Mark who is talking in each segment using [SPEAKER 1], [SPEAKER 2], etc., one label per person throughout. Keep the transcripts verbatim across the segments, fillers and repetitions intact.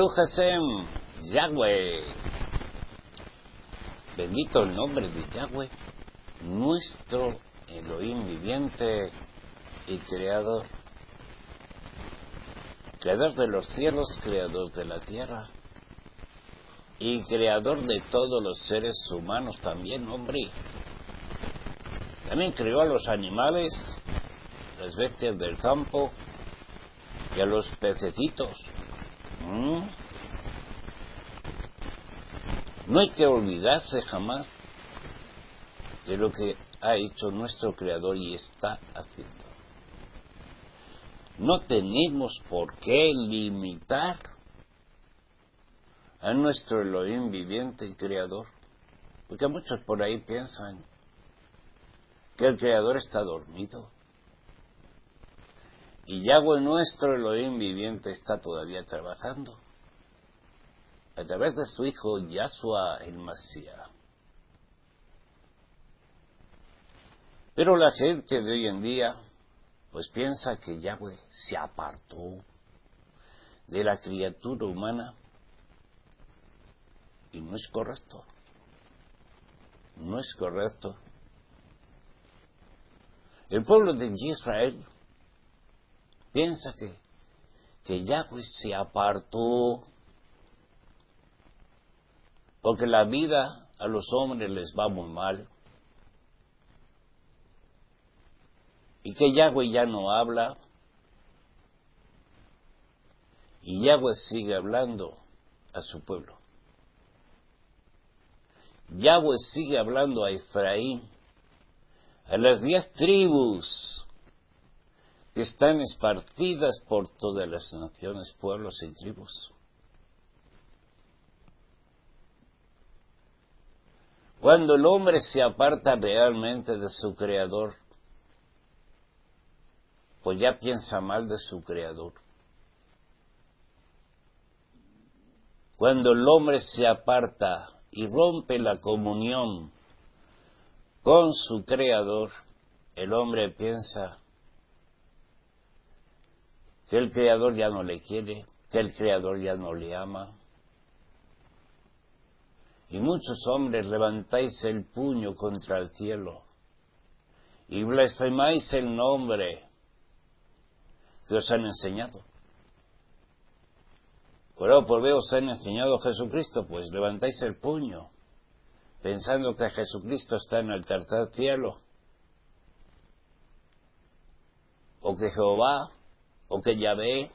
[SPEAKER 1] Baruch Hashem, Yahweh. Bendito el nombre de Yahweh, nuestro Elohim viviente y creador. Creador de los cielos, creador de la tierra. Y creador de todos los seres humanos también, hombre. También creó a los animales, las bestias del campo y a los pececitos. ¿Mm? No hay que olvidarse jamás de lo que ha hecho nuestro Creador y está haciendo. No tenemos por qué limitar a nuestro Elohim viviente y Creador, porque muchos por ahí piensan que el Creador está dormido. Y Yahweh, nuestro Elohim viviente, está todavía trabajando a través de su Hijo Yahshua el Mashiach. Pero la gente de hoy en día pues piensa que Yahweh se apartó de la criatura humana, y no es correcto. No es correcto. El pueblo de Israel piensa que, que Yahweh se apartó porque la vida a los hombres les va muy mal y que Yahweh ya no habla, y Yahweh sigue hablando a su pueblo. Yahweh sigue hablando a Efraín, a las diez tribus que están esparcidas por todas las naciones, pueblos y tribus. Cuando el hombre se aparta realmente de su Creador, pues ya piensa mal de su Creador. Cuando el hombre se aparta y rompe la comunión con su Creador, el hombre piensa que el Creador ya no le quiere, que el Creador ya no le ama. Y muchos hombres levantáis el puño contra el cielo y blasfemáis el nombre que os han enseñado. Por ahora por ver os han enseñado a Jesucristo, pues levantáis el puño, pensando que Jesucristo está en el tercer cielo, o que Jehová, o que Yahvé.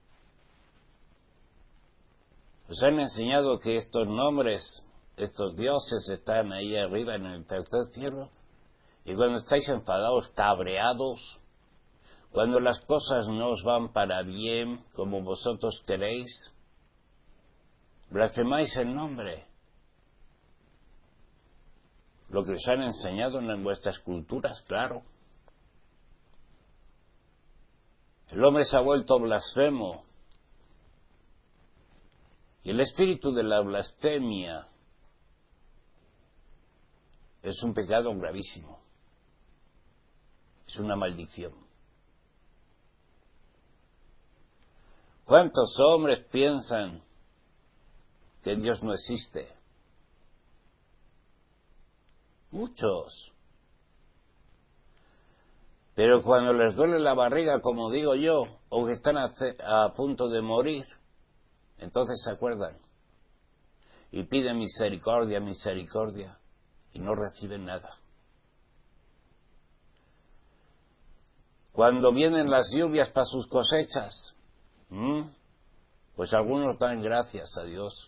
[SPEAKER 1] Os han enseñado que estos nombres, estos dioses están ahí arriba en el tercer cielo, y cuando estáis enfadados, cabreados, cuando las cosas no os van para bien como vosotros queréis, blasfemáis el nombre. Lo que os han enseñado en vuestras culturas, claro. El hombre se ha vuelto blasfemo. Y el espíritu de la blasfemia es un pecado gravísimo. Es una maldición. ¿Cuántos hombres piensan que Dios no existe? Muchos. Pero cuando les duele la barriga, como digo yo, o que están a, a punto de morir, entonces se acuerdan y piden misericordia, misericordia, y no reciben nada. Cuando vienen las lluvias para sus cosechas, ¿Mm? pues algunos dan gracias a Dios.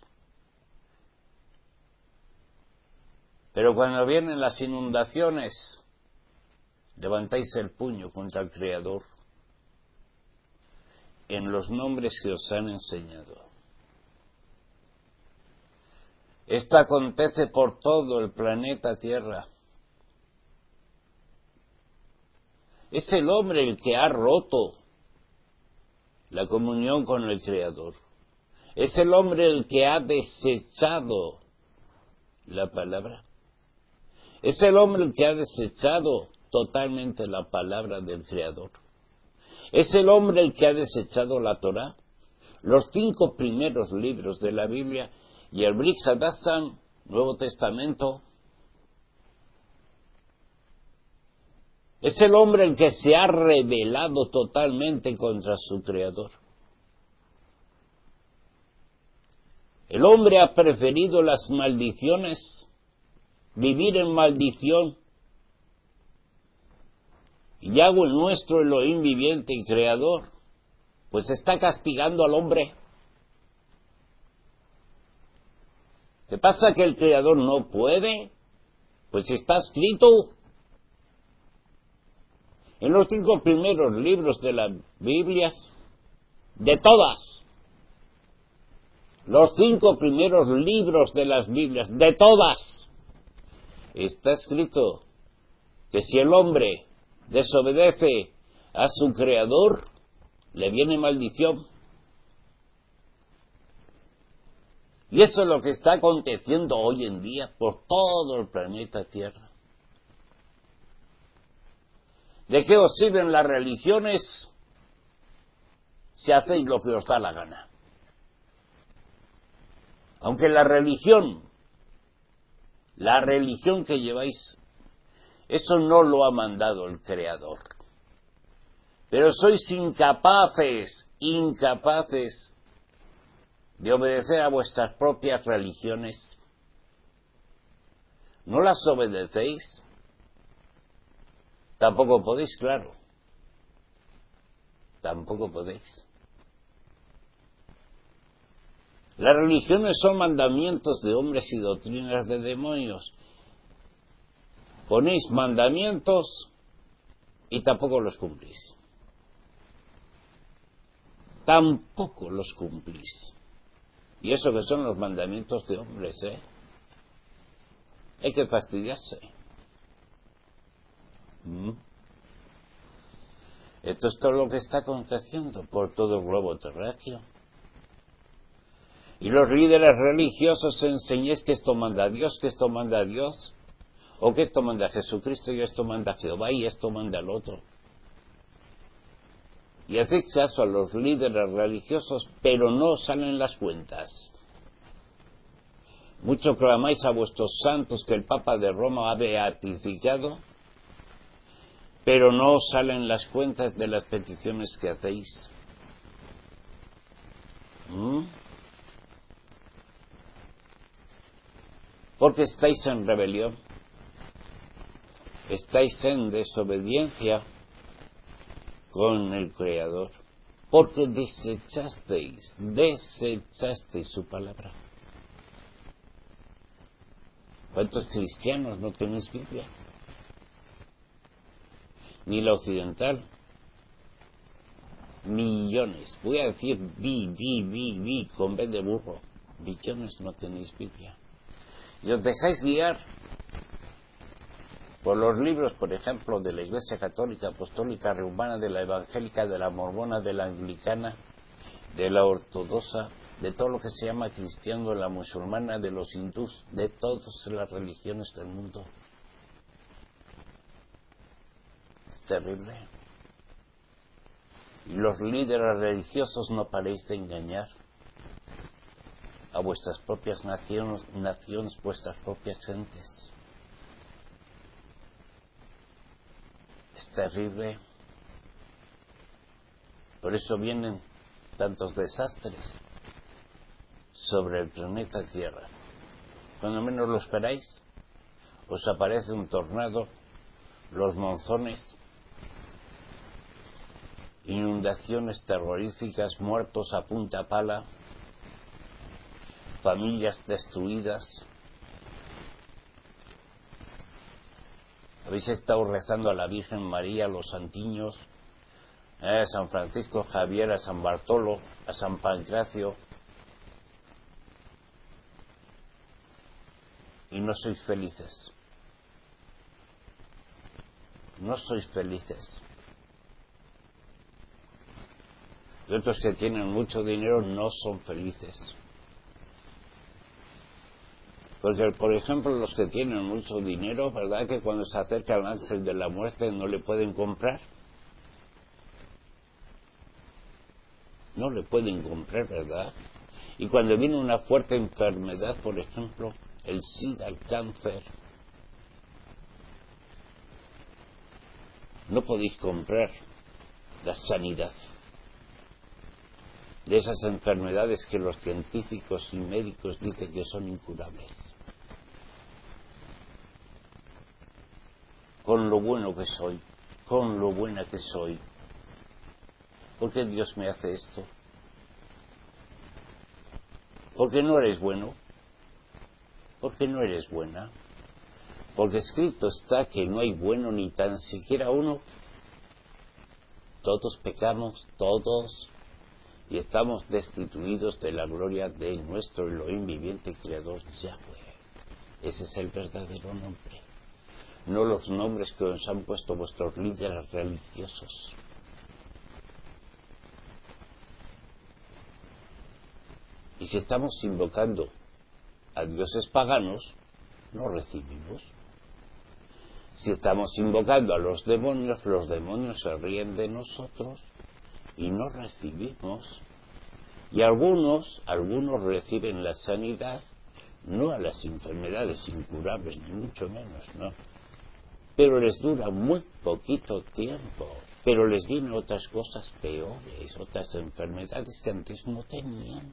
[SPEAKER 1] Pero cuando vienen las inundaciones, levantáis el puño contra el Creador en los nombres que os han enseñado. Esto acontece por todo el planeta Tierra. Es el hombre el que ha roto la comunión con el Creador. Es el hombre el que ha desechado la palabra. Es el hombre el que ha desechado totalmente la palabra del Creador. Es el hombre el que ha desechado la Torá. los cinco primeros libros de la Biblia y el Brit Hadashah, Nuevo Testamento. Es el hombre el que se ha rebelado totalmente contra su Creador. El hombre ha preferido las maldiciones, vivir en maldición. Y Yahweh nuestro Elohim viviente y creador, pues está castigando al hombre. ¿Qué pasa que el creador no puede? Pues está escrito en los cinco primeros libros de las Biblias, de todas. Los cinco primeros libros de las Biblias, de todas, está escrito que si el hombre desobedece a su Creador, le viene maldición. Y eso es lo que está aconteciendo hoy en día por todo el planeta Tierra. ¿De qué os sirven las religiones si hacéis lo que os da la gana? Aunque la religión, la religión que lleváis, eso no lo ha mandado el Creador. Pero sois incapaces, incapaces de obedecer a vuestras propias religiones. ¿No las obedecéis? Tampoco podéis, claro. Tampoco podéis. Las religiones son mandamientos de hombres y doctrinas de demonios. Ponéis mandamientos y tampoco los cumplís. Tampoco los cumplís. Y eso que son los mandamientos de hombres, ¿eh? Hay que fastidiarse. ¿Mm? Esto es todo lo que está aconteciendo por todo el globo terráqueo. Y los líderes religiosos enseñáis que esto manda a Dios, que esto manda a Dios, o que esto manda a Jesucristo y esto manda a Jehová y esto manda al otro. Y hacéis caso a los líderes religiosos, pero no salen las cuentas. Mucho clamáis a vuestros santos que el Papa de Roma ha beatificado, pero no salen las cuentas de las peticiones que hacéis. ¿Mm? Porque estáis en rebelión, estáis en desobediencia con el Creador, porque desechasteis, desechasteis su palabra. ¿Cuántos cristianos no tenéis Biblia? Ni la occidental. Millones, voy a decir bi, bi, bi, bi, con B de burro. Billones no tenéis Biblia. Y os dejáis guiar por los libros, por ejemplo, de la Iglesia Católica, Apostólica, Romana, de la Evangélica, de la Mormona, de la Anglicana, de la Ortodoxa, de todo lo que se llama cristiano, de la musulmana, de los hindús, de todas las religiones del mundo. Es terrible. Y los líderes religiosos no paréis de engañar a vuestras propias naciones, naciones, vuestras propias gentes. Es terrible. Por eso vienen tantos desastres sobre el planeta Tierra. Cuando menos lo esperáis, os aparece un tornado, los monzones, inundaciones terroríficas, muertos a punta pala, familias destruidas. Habéis estado rezando a la Virgen María, a los santiños, eh, a San Francisco Javier, a San Bartolo, a San Pancracio, y no sois felices. No sois felices. Y otros que tienen mucho dinero no son felices. Porque, por ejemplo, los que tienen mucho dinero, ¿verdad? Que cuando se acerca el ángel de la muerte no le pueden comprar. no le pueden comprar, ¿verdad? Y cuando viene una fuerte enfermedad, por ejemplo, el SIDA, el cáncer, no podéis comprar la sanidad de esas enfermedades que los científicos y médicos dicen que son incurables. Con lo bueno que soy, con lo buena que soy, ¿por qué Dios me hace esto? ¿Por qué no eres bueno? ¿Por qué no eres buena? Porque escrito está que no hay bueno ni tan siquiera uno. Todos pecamos, todos, y estamos destituidos de la gloria de nuestro Elohim viviente y creador Yahweh. Ese es el verdadero nombre, no los nombres que os han puesto vuestros líderes religiosos. Y si estamos invocando a dioses paganos, no recibimos. Si estamos invocando a los demonios, los demonios se ríen de nosotros y no recibimos. Y algunos, algunos reciben la sanidad, no a las enfermedades incurables, ni mucho menos, no. Pero les dura muy poquito tiempo. Pero les vienen otras cosas peores, otras enfermedades que antes no tenían.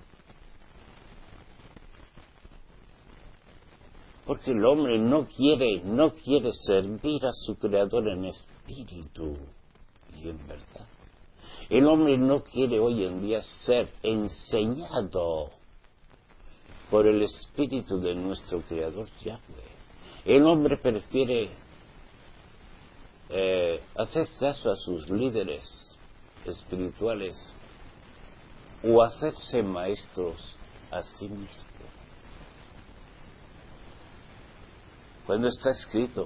[SPEAKER 1] Porque el hombre no quiere, no quiere servir a su Creador en espíritu y en verdad. El hombre no quiere hoy en día ser enseñado por el espíritu de nuestro Creador Yahweh. El hombre prefiere eh, hacer caso a sus líderes espirituales o hacerse maestros a sí mismo. Cuando está escrito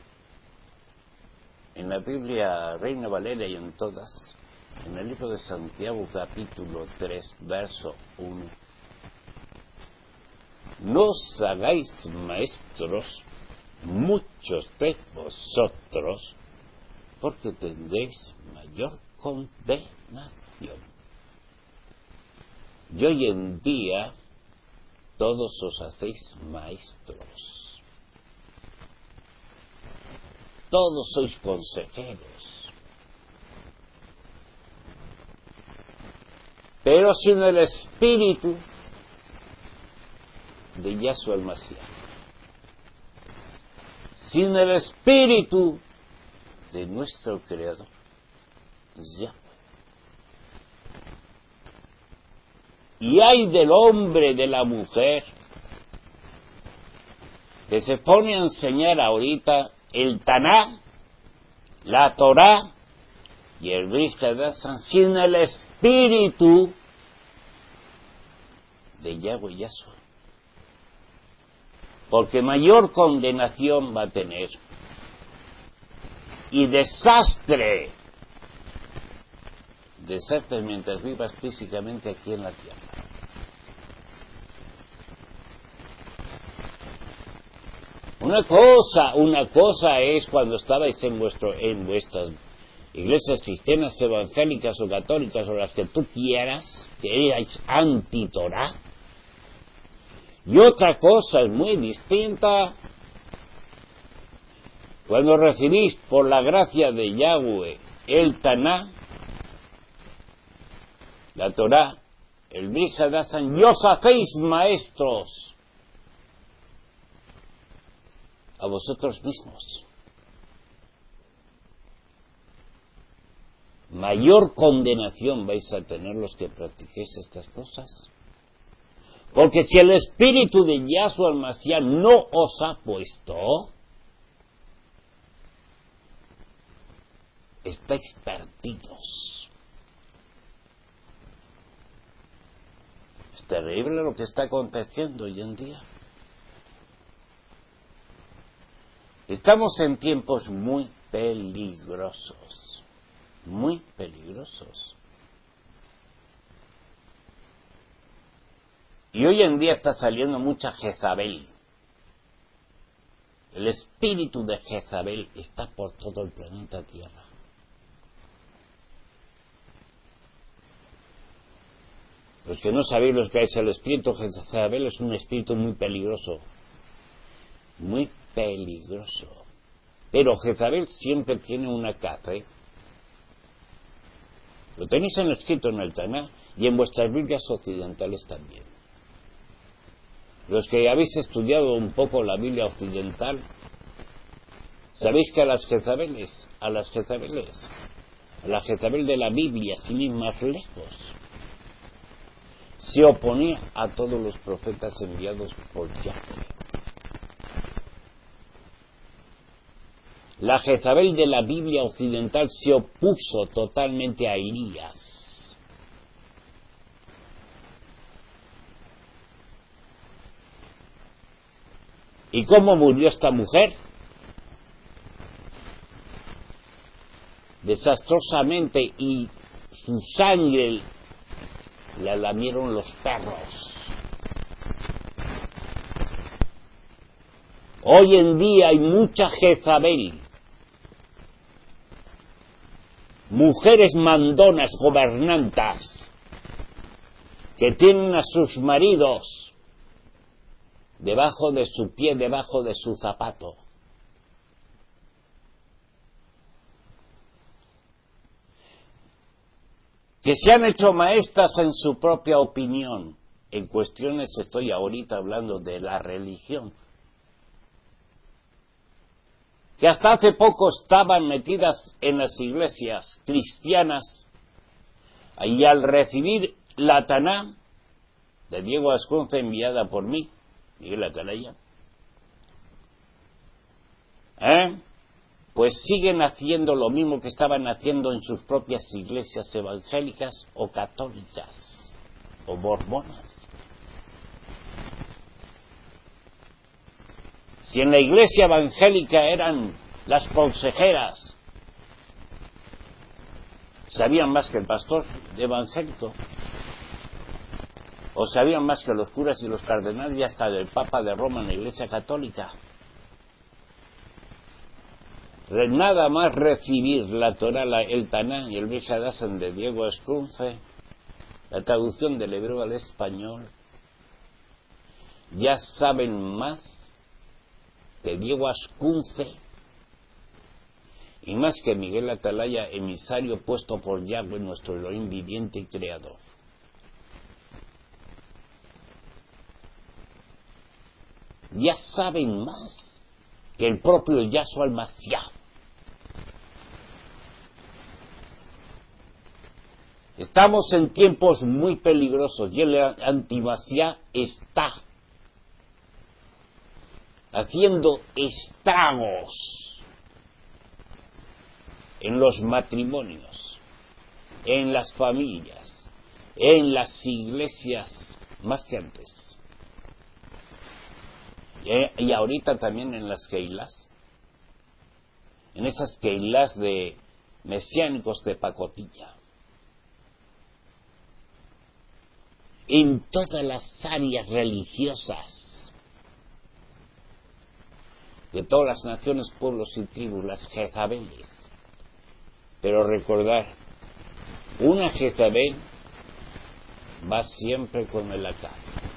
[SPEAKER 1] en la Biblia Reina Valera y en todas, en el libro de Santiago capítulo tres, verso uno, no os hagáis maestros muchos de vosotros, porque tendréis mayor condenación. Y hoy en día todos os hacéis maestros. Todos sois consejeros. Pero sin el espíritu de Yahshua el Mashiach. Sin el espíritu de nuestro Creador, Yahweh. Y hay del hombre, de la mujer, que se pone a enseñar ahorita el Taná, la Torá y el Brit Hadashan sin el espíritu de Yahweh Yahshua. Porque mayor condenación va a tener y desastre, desastre mientras vivas físicamente aquí en la tierra. Una cosa, una cosa es cuando estabais en vuestro, en vuestras iglesias cristianas, evangélicas o católicas o las que tú quieras, que erais anti-Torá. Y otra cosa es muy distinta cuando recibís por la gracia de Yahweh el Taná, la Torá, el Brit Hadashan, y os hacéis maestros a vosotros mismos. Mayor condenación vais a tener los que practiquéis estas cosas. Porque si el espíritu de Yahshua el Mashiach no os ha puesto, estáis perdidos. Es terrible lo que está aconteciendo hoy en día. Estamos en tiempos muy peligrosos, muy peligrosos. Y hoy en día está saliendo mucha Jezabel. El espíritu de Jezabel está por todo el planeta Tierra. Los que no sabéis lo que es el espíritu Jezabel, es un espíritu muy peligroso. Muy peligroso. Pero Jezabel siempre tiene una caza, ¿eh? Lo tenéis en escrito en el Taná y en vuestras Biblias occidentales también. Los que habéis estudiado un poco la Biblia occidental, sabéis que a las Jezabeles, a las Jezabeles, a la Jezabel de la Biblia, sin ir más lejos, se oponía a todos los profetas enviados por Yahweh. La Jezabel de la Biblia occidental se opuso totalmente a Elías. ¿Y cómo murió esta mujer? Desastrosamente, y su sangre la lamieron los perros. Hoy en día hay mucha Jezabel, mujeres mandonas, gobernantas, que tienen a sus maridos debajo de su pie, debajo de su zapato. Que se han hecho maestras en su propia opinión. En cuestiones, estoy ahorita hablando de la religión, que hasta hace poco estaban metidas en las iglesias cristianas, y al recibir la Taná de Diego Ascunza enviada por mí, Miguel Atalaya, ¿eh? pues siguen haciendo lo mismo que estaban haciendo en sus propias iglesias evangélicas o católicas o mormonas. Si en la iglesia evangélica eran las consejeras, sabían más que el pastor evangélico, o sabían más que los curas y los cardenales y hasta el Papa de Roma en la iglesia católica. Nada más recibir la Torá, el Taná y el Brihadasan de Diego Ascunce, la traducción del hebreo al español, ya saben más que Diego Ascunce y más que Miguel Atalaya, emisario puesto por Yahweh, nuestro Elohim viviente y creador. Ya saben más que el propio Yahshua al-Mashiach. Estamos en tiempos muy peligrosos y el antimashiach está haciendo estragos en los matrimonios, en las familias, en las iglesias, más que antes. Y, y ahorita también en las keilas, en esas keilas de mesiánicos de pacotilla. En todas las áreas religiosas de todas las naciones, pueblos y tribus, las Jezabeles. Pero recordar, una Jezabel va siempre con el Acab.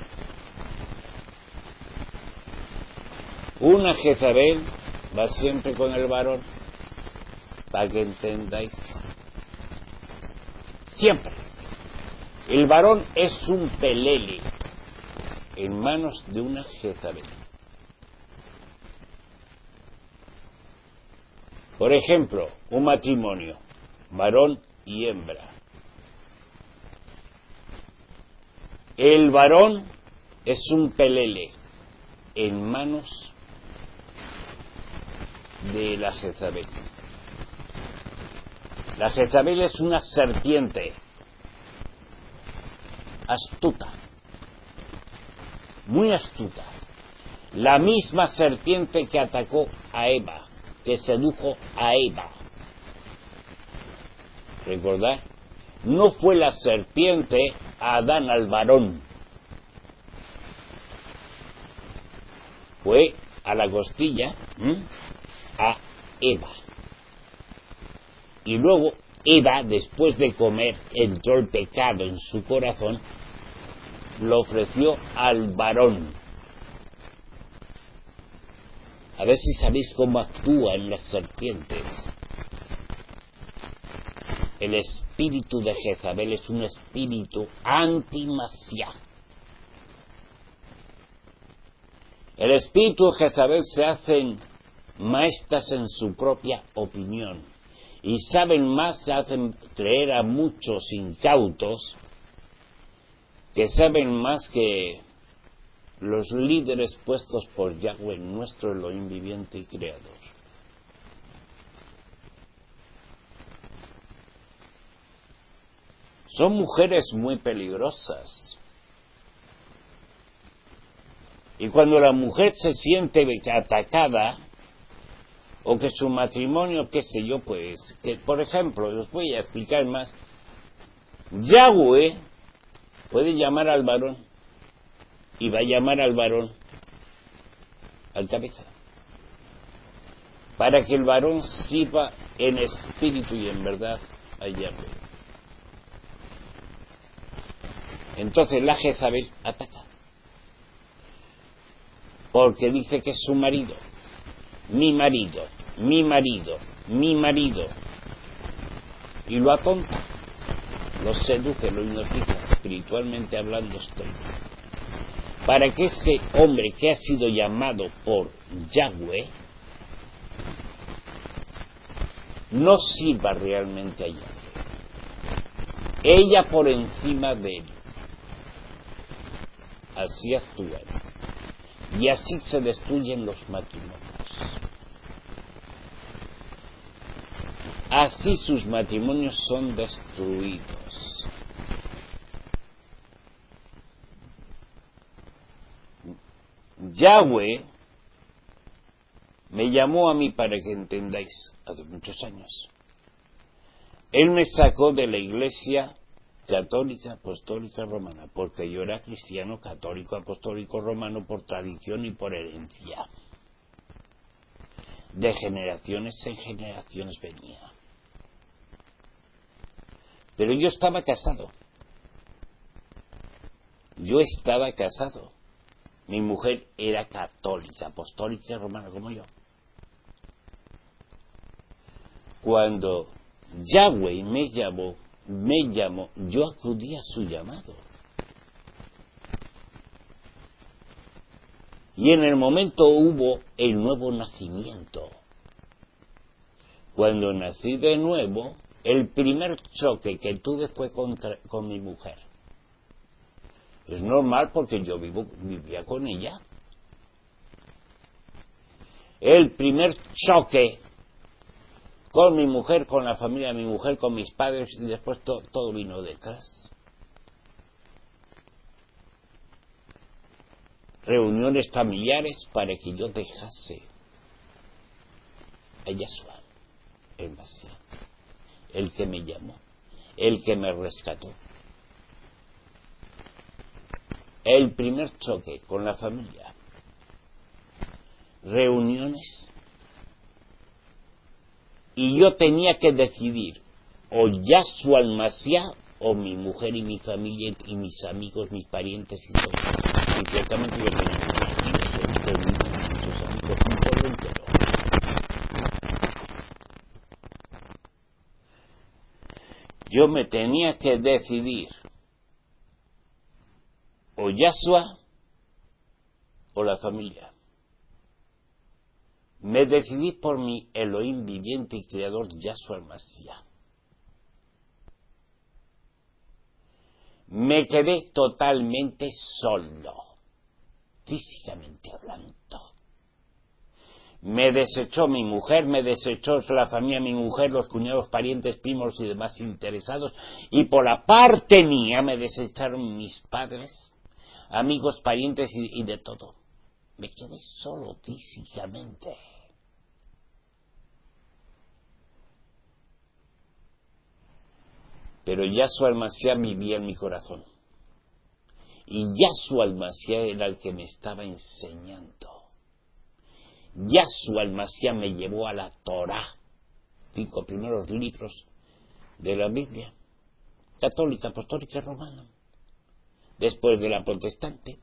[SPEAKER 1] Una Jezabel va siempre con el varón, para que entendáis. Siempre. El varón es un pelele en manos de una Jezabel. Por ejemplo, un matrimonio, varón y hembra. El varón es un pelele en manos de la Jezabel. La Jezabel es una serpiente astuta, muy astuta, la misma serpiente que atacó a Eva, que sedujo a Eva. ¿Recordad? No fue la serpiente a Adán, al varón, fue a la costilla, ¿m? a Eva. Y luego Eva, después de comer, entró el pecado en su corazón lo ofreció al varón. A ver si sabéis cómo actúan las serpientes. El espíritu de Jezabel es un espíritu anti-Mashiach. El espíritu de Jezabel se hacen maestras en su propia opinión y saben más, se hacen creer a muchos incautos que saben más que los líderes puestos por Yahweh, nuestro Elohim viviente y creador. Son mujeres muy peligrosas. Y cuando la mujer se siente atacada, o que su matrimonio, qué sé yo, pues, que por ejemplo, os voy a explicar más, Yahweh puede llamar al varón, y va a llamar al varón al cabeza, para que el varón sirva en espíritu y en verdad a Yahweh. Entonces la Jezabel ataca, porque dice que es su marido, mi marido, mi marido, mi marido, y lo atonta, lo seduce, lo hipnotiza, espiritualmente hablando estoy, para que ese hombre que ha sido llamado por Yahweh no sirva realmente a Yahweh, ella por encima de él. Así actúan, y así se destruyen los matrimonios. Así sus matrimonios son destruidos. Yahweh me llamó a mí, para que entendáis, hace muchos años. Él me sacó de la iglesia católica, apostólica, romana, porque yo era cristiano, católico, apostólico, romano, por tradición y por herencia. De generaciones en generaciones venía. Pero yo estaba casado. Yo estaba casado. Mi mujer era católica, apostólica, romana, como yo. Cuando Yahweh me llamó, me llamó, yo acudí a su llamado. Y en el momento hubo el nuevo nacimiento. Cuando nací de nuevo, el primer choque que tuve fue contra, con mi mujer. Es normal porque yo vivo, vivía con ella. El primer choque con mi mujer, con la familia de mi mujer, con mis padres, y después to, todo vino detrás. Reuniones familiares para que yo dejase a Yahshua, el Mashiach, el que me llamó, el que me rescató. El primer choque con la familia. Reuniones. Y yo tenía que decidir, o Yahshua el Mashiach, o mi mujer y mi familia y mis amigos, mis parientes y todo. Y ciertamente yo tenía muchos amigos, muchos amigos, un pueblo entero. Yo me tenía que decidir, o Yahshua o la familia. Me decidí por mi Elohim viviente y creador, Yahshua el Mashiach. Me quedé totalmente solo, físicamente hablando. Me desechó mi mujer, me desechó la familia de mi mujer, los cuñados, parientes, primos y demás interesados, y por la parte mía me desecharon mis padres, amigos, parientes y, y de todo. Me quedé solo físicamente. Pero Yahshua el Mashiach vivía en mi corazón. Y Yahshua el Mashiach era el que me estaba enseñando. Yahshua el Mashiach me llevó a la Torah, cinco primeros libros de la Biblia, católica, apostólica y romana. después de la protestante.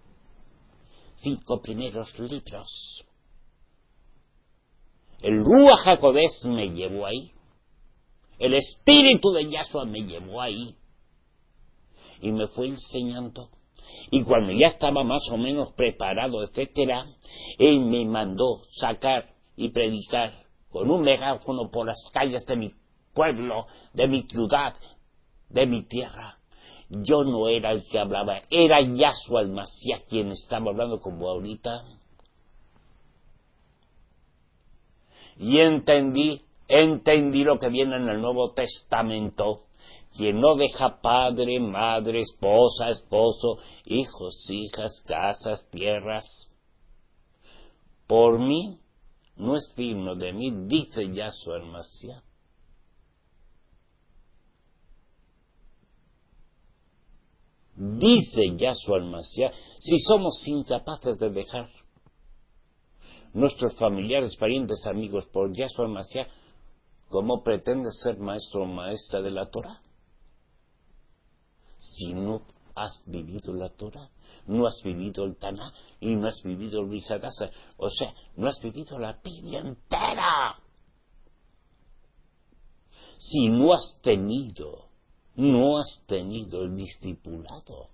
[SPEAKER 1] Cinco primeros libros. El Ruach HaKodesh me llevó ahí. El espíritu de Yahshua me llevó ahí. Y me fue enseñando. Y cuando ya estaba más o menos preparado, etcétera, él me mandó sacar y predicar con un megáfono por las calles de mi pueblo, de mi ciudad, de mi tierra. Yo no era el que hablaba, era Yahshua el Mashiach quien estaba hablando como ahorita. Y entendí, entendí lo que viene en el Nuevo Testamento. Quien no deja padre, madre, esposa, esposo, hijos, hijas, casas, tierras, por mí no es digno de mí, dice Yahshua el Mashiach. Dice Yahshua el Mashiach, si somos incapaces de dejar nuestros familiares, parientes, amigos por Yahshua el Mashiach, ¿cómo pretendes ser maestro o maestra de la Torah? Si no has vivido la Torah, no has vivido el Taná y no has vivido el Brit Hadashah, o sea, no has vivido la Biblia entera. Si no has tenido, no has tenido el discipulado,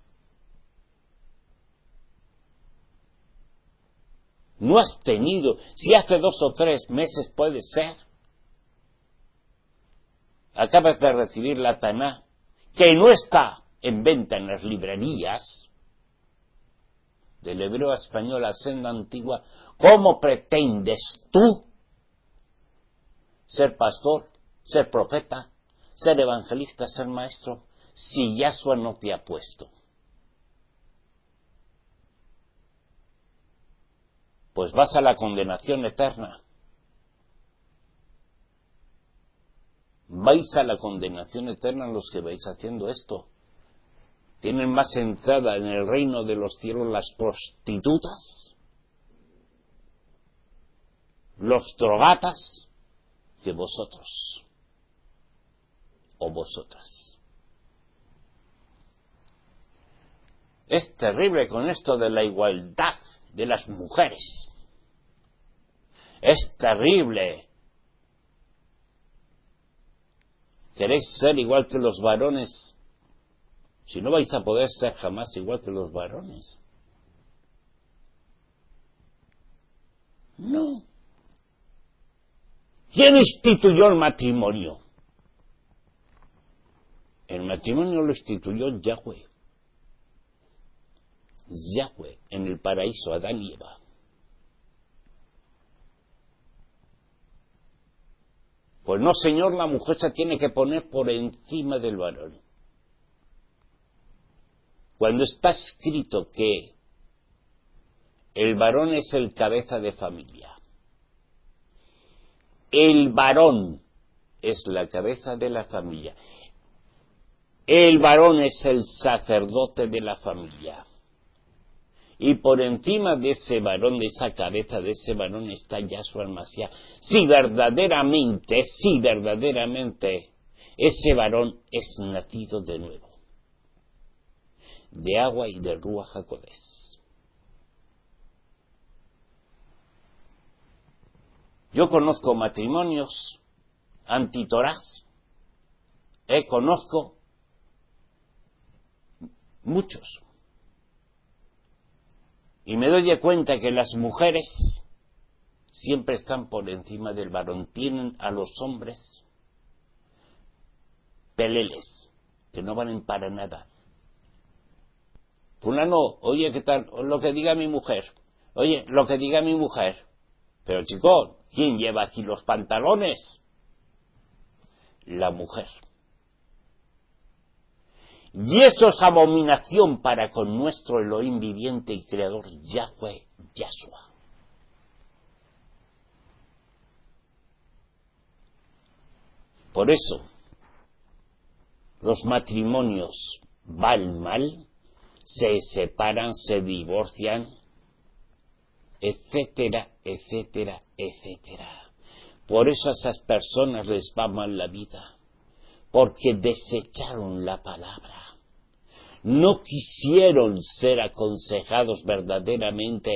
[SPEAKER 1] no has tenido, si hace dos o tres meses puede ser, acabas de recibir la Taná, que no está en venta en las librerías, del hebreo a español, a senda antigua, ¿cómo pretendes tú ser pastor, ser profeta, ser evangelista, ser maestro, si Yahshua no te ha puesto? Pues vas a la condenación eterna. Vais a la condenación eterna los que vais haciendo esto. Tienen más entrada en el reino de los cielos las prostitutas, los drogatas, que vosotros o vosotras. Es terrible con esto de la igualdad de las mujeres. Es terrible. ¿Queréis ser igual que los varones? Si no vais a poder ser jamás igual que los varones. No. ¿Quién instituyó el matrimonio? El matrimonio lo instituyó Yahweh. Yahweh, en el paraíso, Adán y Eva. Pues no, señor, la mujer se tiene que poner por encima del varón. Cuando está escrito que el varón es el cabeza de familia, el varón es la cabeza de la familia, el varón es el sacerdote de la familia, y por encima de ese varón, de esa cabeza de ese varón, está Yahshua el Mashiach. Si verdaderamente, si verdaderamente ese varón es nacido de nuevo, de agua y del Ruach HaKodesh. Yo conozco matrimonios antitorás, eh, conozco muchos, y me doy cuenta que las mujeres siempre están por encima del varón, tienen a los hombres peleles, que no valen para nada. Fulano, oye, ¿qué tal? Lo que diga mi mujer. Oye, lo que diga mi mujer. Pero chico, ¿quién lleva aquí los pantalones? La mujer. Y eso es abominación para con nuestro Elohim viviente y creador Yahweh, Yahshua. Por eso, los matrimonios van mal, se separan, se divorcian, etcétera, etcétera, etcétera. Por eso a esas personas les va mal la vida, porque desecharon la palabra, no quisieron ser aconsejados verdaderamente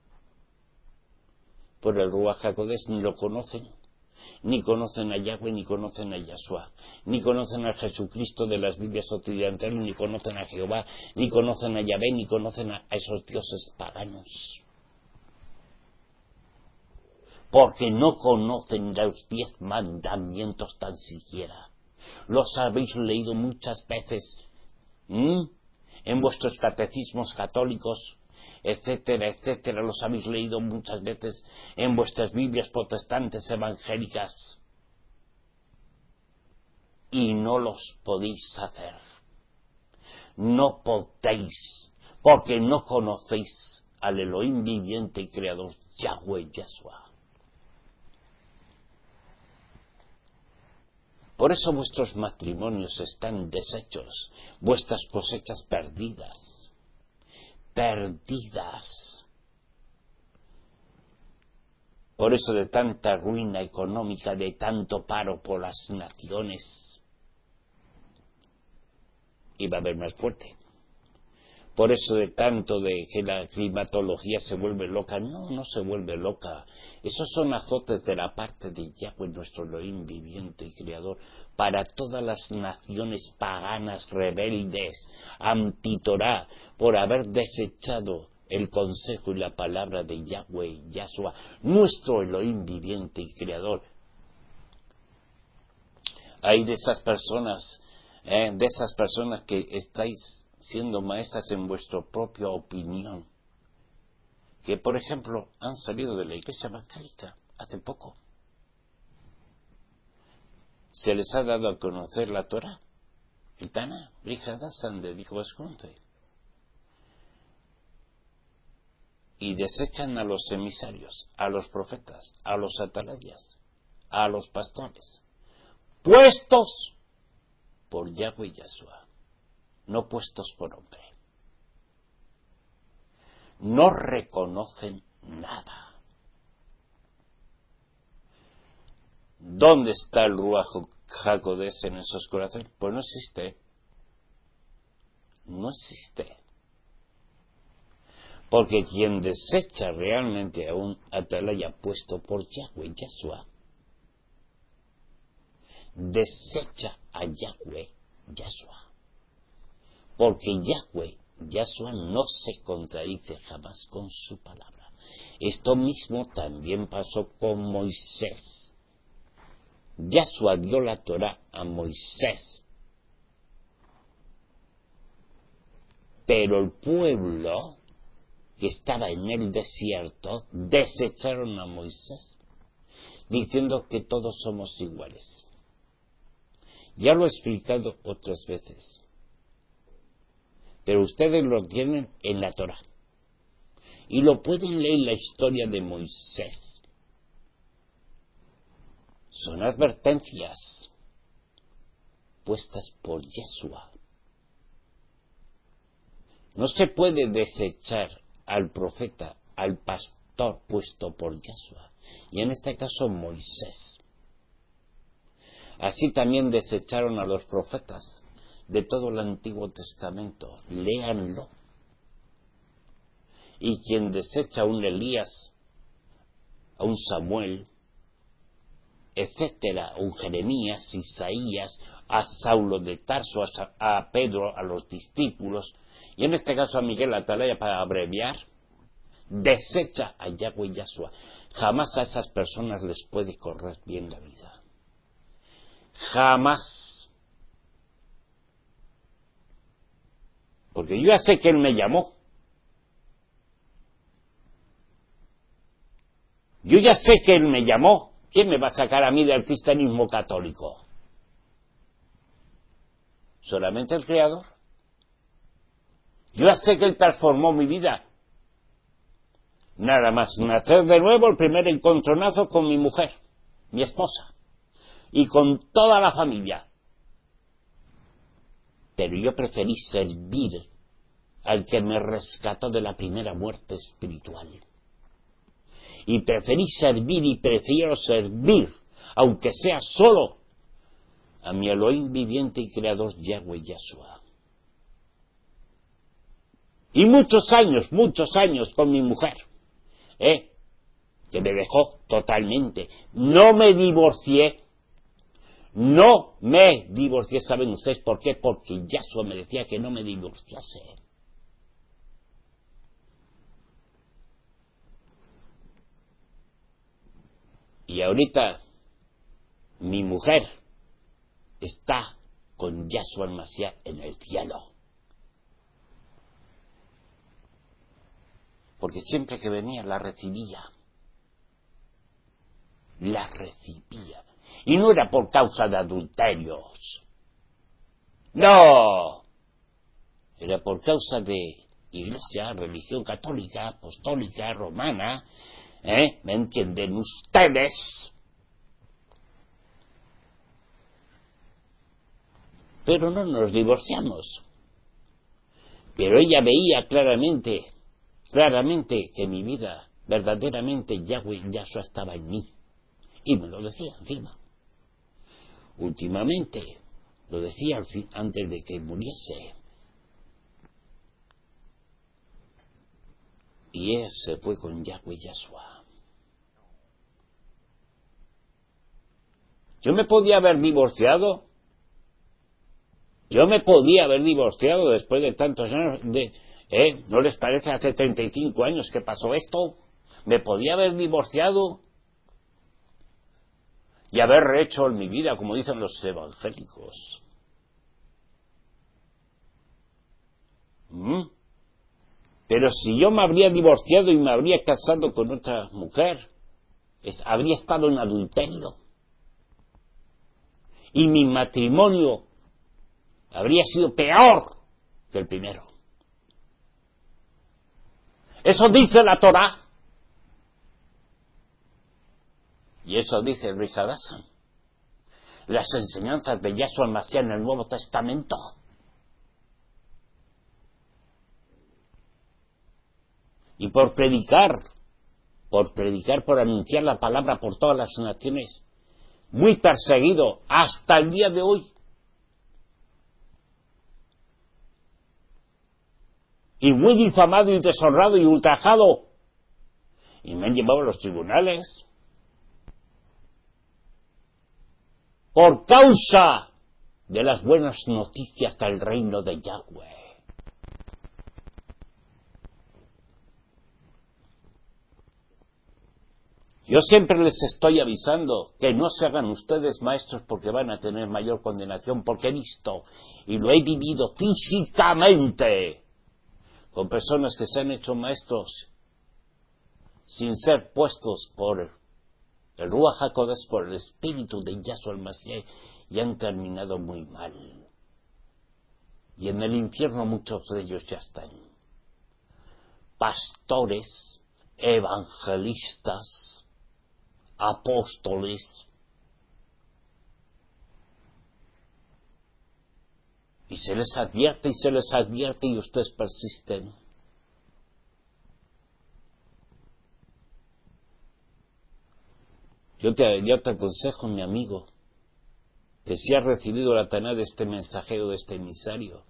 [SPEAKER 1] por el Ruach HaKodesh, ni lo conocen, ni conocen a Yahweh, ni conocen a Yahshua, ni conocen a Jesucristo de las Biblias occidentales, ni conocen a Jehová, ni conocen a Yahvé, ni conocen a esos dioses paganos. Porque no conocen los diez mandamientos tan siquiera. Los habéis leído muchas veces, ¿m? en vuestros catecismos católicos, etcétera, etcétera, los habéis leído muchas veces en vuestras Biblias protestantes evangélicas y no los podéis hacer. No podéis, porque no conocéis al Elohim viviente y creador, Yahweh Yahshua. Por eso vuestros matrimonios están deshechos, vuestras cosechas perdidas, perdidas. Por eso de tanta ruina económica, de tanto paro por las naciones, y va a haber más fuerte. Por eso de tanto de que la climatología se vuelve loca, no, no se vuelve loca. Esos son azotes de la parte de Yahweh, nuestro Elohim viviente y creador, para todas las naciones paganas, rebeldes, anti-Torá, por haber desechado el consejo y la palabra de Yahweh, Yahshua, nuestro Elohim viviente y creador. Hay de esas personas, eh, de esas personas que estáis siendo maestras en vuestra propia opinión, que por ejemplo han salido de la iglesia evangélica hace poco. Se les ha dado a conocer la Torah, el Taná, Brihadasan de dijo Vasconte, y desechan a los emisarios, a los profetas, a los atalayas, a los pastores, puestos por Yahweh y Yahshua, no puestos por hombre. No reconocen nada. ¿Dónde está el Ruach HaKodesh en esos corazones? Pues no existe. No existe. Porque quien desecha realmente a un atalaya puesto por Yahweh, Yahshua, desecha a Yahweh, Yahshua. Porque Yahweh, Yahshua, no se contradice jamás con su palabra. Esto mismo también pasó con Moisés. Yahshua dio la Torah a Moisés. Pero el pueblo que estaba en el desierto desecharon a Moisés, diciendo que todos somos iguales. Ya lo he explicado otras veces. Pero ustedes lo tienen en la Torah. Y lo pueden leer en la historia de Moisés. Son advertencias puestas por Yahshua. No se puede desechar al profeta, al pastor puesto por Yahshua. Y en este caso Moisés. Así también desecharon a los profetas de todo el Antiguo Testamento. Léanlo. Y quien desecha a un Elías, a un Samuel, etcétera, a un Jeremías, Isaías, a Saulo de Tarso, a, a Pedro, a los discípulos, y en este caso a Miguel Atalaya, para abreviar, desecha a Yahweh y Yahshua. Jamás a esas personas les puede correr bien la vida. Jamás. Porque yo ya sé que Él me llamó. Yo ya sé que Él me llamó. ¿Quién me va a sacar a mí del cristianismo católico? ¿Solamente el Creador? Yo ya sé que Él transformó mi vida. Nada más nacer de nuevo, el primer encontronazo con mi mujer, mi esposa, y con toda la familia. Pero yo preferí servir al que me rescató de la primera muerte espiritual. Y preferí servir y prefiero servir, aunque sea solo, a mi Elohim viviente y creador Yahweh Yahshua. Y muchos años, muchos años con mi mujer, ¿eh? que me dejó totalmente. No me divorcié, no me divorcié. ¿Saben ustedes por qué? Porque Yahshua me decía que no me divorciase. Y ahorita mi mujer está con Yahshua el Mashiach en el cielo. Porque siempre que venía la recibía. La recibía. Y no era por causa de adulterios. No. Era por causa de iglesia, religión católica, apostólica, romana. ¿Eh? ¿Me entienden ustedes? Pero no nos divorciamos. Pero ella veía claramente, claramente que mi vida, verdaderamente Yahweh, Yahshua estaba en mí. Y me lo decía encima. Últimamente, lo decía al fin, antes de que muriese. Y él se fue con Yahweh Yahshua. Yo me podía haber divorciado. Yo me podía haber divorciado después de tantos años. De, ¿eh? ¿No les parece hace treinta y cinco años que pasó esto? Me podía haber divorciado y haber rehecho en mi vida, como dicen los evangélicos. ¿Mm? Pero si yo me habría divorciado y me habría casado con otra mujer, es, habría estado en adulterio. Y mi matrimonio habría sido peor que el primero. Eso dice la Torá. Y eso dice el Brit Hadashan. Las enseñanzas de Yahshua Mashiach en el Nuevo Testamento. Y por predicar, por predicar, por anunciar la palabra por todas las naciones, muy perseguido hasta el día de hoy. Y muy difamado y deshonrado y ultrajado. Y me han llevado a los tribunales. Por causa de las buenas noticias del reino de Yahweh. Yo siempre les estoy avisando que no se hagan ustedes maestros porque van a tener mayor condenación, porque he visto y lo he vivido físicamente con personas que se han hecho maestros sin ser puestos por el Ruach HaKodesh, por el espíritu de Yahshua el Mashiach, y han terminado muy mal. Y en el infierno muchos de ellos ya están. Pastores, evangelistas, apóstoles, y se les advierte y se les advierte y ustedes persisten. Yo te, yo te aconsejo, mi amigo, que si has recibido la taná de este mensajero, de este emisario,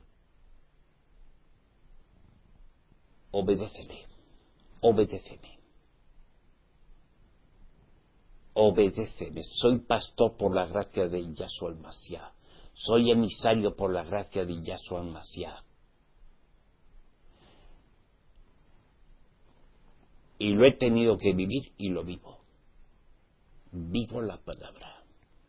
[SPEAKER 1] obedécele, obedéceme. Obedéceme, soy pastor por la gracia de Yahshua el Mashiach, soy emisario por la gracia de Yahshua el Mashiach. Y lo he tenido que vivir y lo vivo. Vivo la palabra.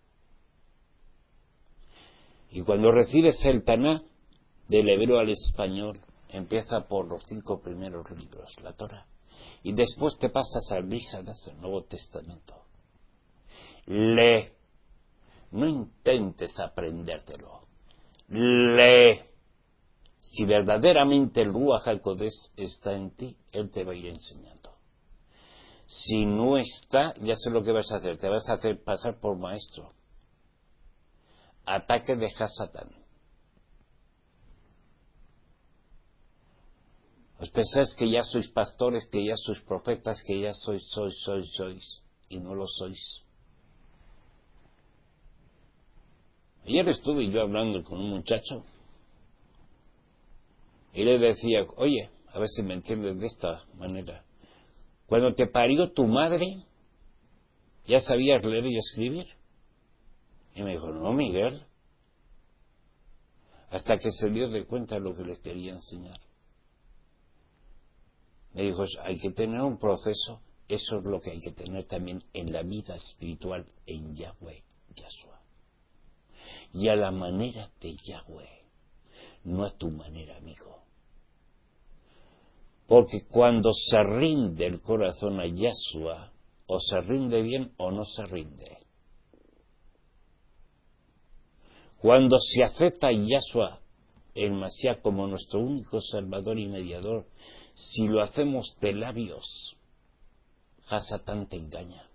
[SPEAKER 1] Y cuando recibes el taná, del hebreo al español, empieza por los cinco primeros libros, la Torah, y después te pasas al Brit Hadashan, el Nuevo Testamento. Lee. No intentes aprendértelo. Lee. Si verdaderamente el Ruach HaKodesh está en ti, Él te va a ir enseñando. Si no está, ya sé lo que vas a hacer. Te vas a hacer pasar por maestro. Ataque de Hasatán. Os pensáis que ya sois pastores, que ya sois profetas, que ya sois, sois, sois, sois, y no lo sois. Ayer estuve yo hablando con un muchacho y le decía, oye, A ver si me entiendes de esta manera. Cuando te parió tu madre, ¿ya sabías leer y escribir? Y me dijo, no, Miguel. Hasta que se dio de cuenta de lo que les quería enseñar. Me dijo, hay que tener un proceso, eso es lo que hay que tener también en la vida espiritual en Yahweh, Yahshua. Y a la manera de Yahweh, no a tu manera, amigo. Porque cuando se rinde el corazón a Yahshua, o se rinde bien o no se rinde. Cuando se acepta a Yahshua, el Mashiach, como nuestro único Salvador y Mediador, si lo hacemos de labios, Hasatán te engaña.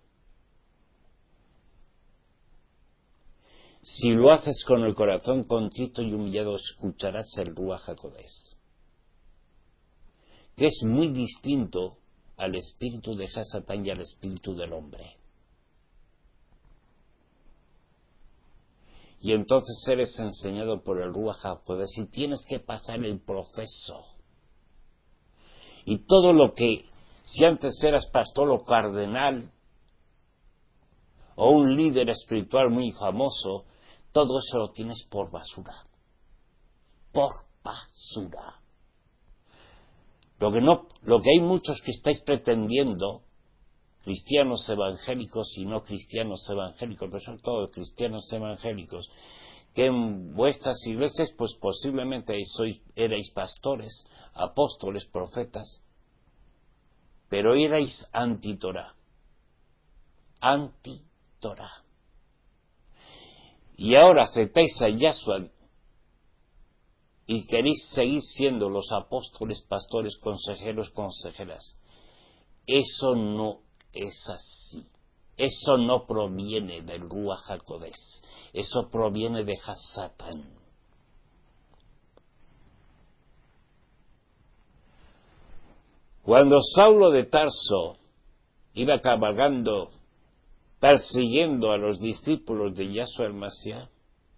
[SPEAKER 1] Si lo haces con el corazón contrito y humillado, escucharás el Ruach HaKodesh, que es muy distinto al espíritu de Hasatán y al espíritu del hombre. Y entonces eres enseñado por el Ruach HaKodesh y tienes que pasar el proceso. Y todo lo que, si antes eras pastor o cardenal, o un líder espiritual muy famoso, todo eso lo tienes por basura. Por basura. Lo que no, lo que hay muchos que estáis pretendiendo, cristianos evangélicos y no cristianos evangélicos, pero sobre todo cristianos evangélicos, que en vuestras iglesias pues posiblemente sois, erais pastores, apóstoles, profetas, pero erais anti-Torah, anti-Torah. Y ahora aceptáis a Yahshua y queréis seguir siendo los apóstoles, pastores, consejeros, consejeras. Eso no es así. Eso no proviene del Ruach HaKodesh. Eso proviene de Hasatán. Cuando Saulo de Tarso iba cabalgando, persiguiendo a los discípulos de Yahshua el Mashiach,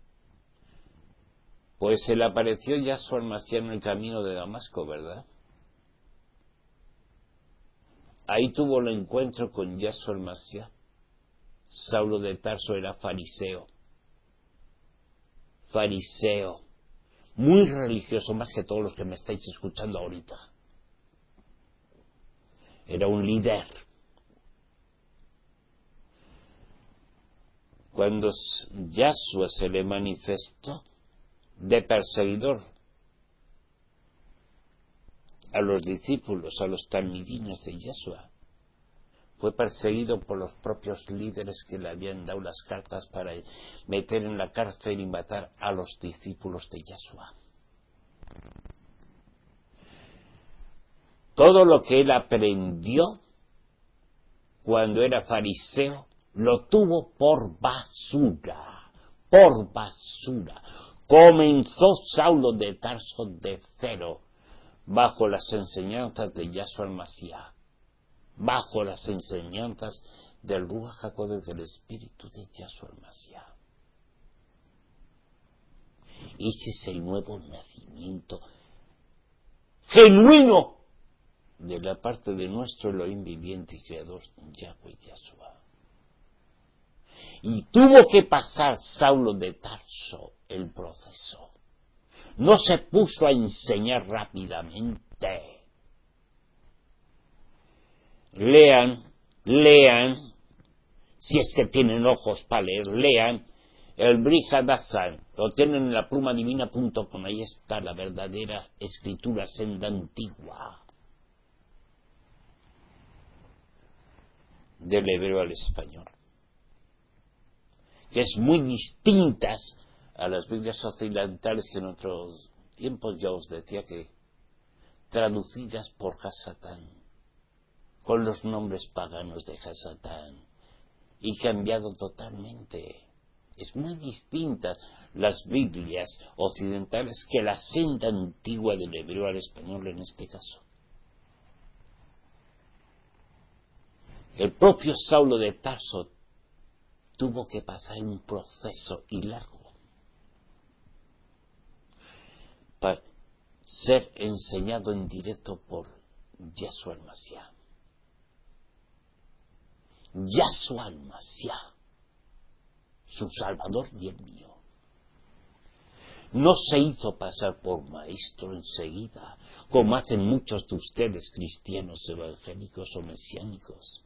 [SPEAKER 1] pues se le apareció Yahshua el Mashiach en el camino de Damasco, ¿verdad? Ahí tuvo el encuentro con Yahshua el Mashiach. Saulo de Tarso era fariseo. Fariseo. Muy religioso, más que todos los que me estáis escuchando ahorita. Era un líder. Cuando Yahshua se le manifestó de perseguidor a los discípulos, a los talmidinos de Yahshua, fue perseguido por los propios líderes que le habían dado las cartas para meter en la cárcel y matar a los discípulos de Yahshua. Todo lo que él aprendió cuando era fariseo lo tuvo por basura, por basura. Comenzó Saulo de Tarso de cero, bajo las enseñanzas de Yahshua el Mashiach, bajo las enseñanzas del Ruach HaKodesh, del Espíritu de Yahshua el Mashiach. Ese es el nuevo nacimiento genuino de la parte de nuestro Elohim viviente y creador, Yahweh Yahshua. Y tuvo que pasar Saulo de Tarso el proceso. No se puso a enseñar rápidamente. Lean, lean, si es que tienen ojos para leer, lean el Brit Hadashah, lo tienen en la pluma divina punto com, ahí está la verdadera escritura senda antigua, del hebreo al español, que es muy distintas a las Biblias occidentales que en otros tiempos ya os decía que traducidas por Hasatán, con los nombres paganos de Hasatán, y cambiado totalmente. Es muy distinta las Biblias occidentales que la senda antigua del hebreo al español en este caso. El propio Saulo de Tarso tuvo que pasar un proceso y largo. ser enseñado en directo por Yahshua el Mashiach. Yahshua el Mashiach, su Salvador y el mío. No se hizo pasar por maestro enseguida, como hacen muchos de ustedes cristianos evangélicos o mesiánicos,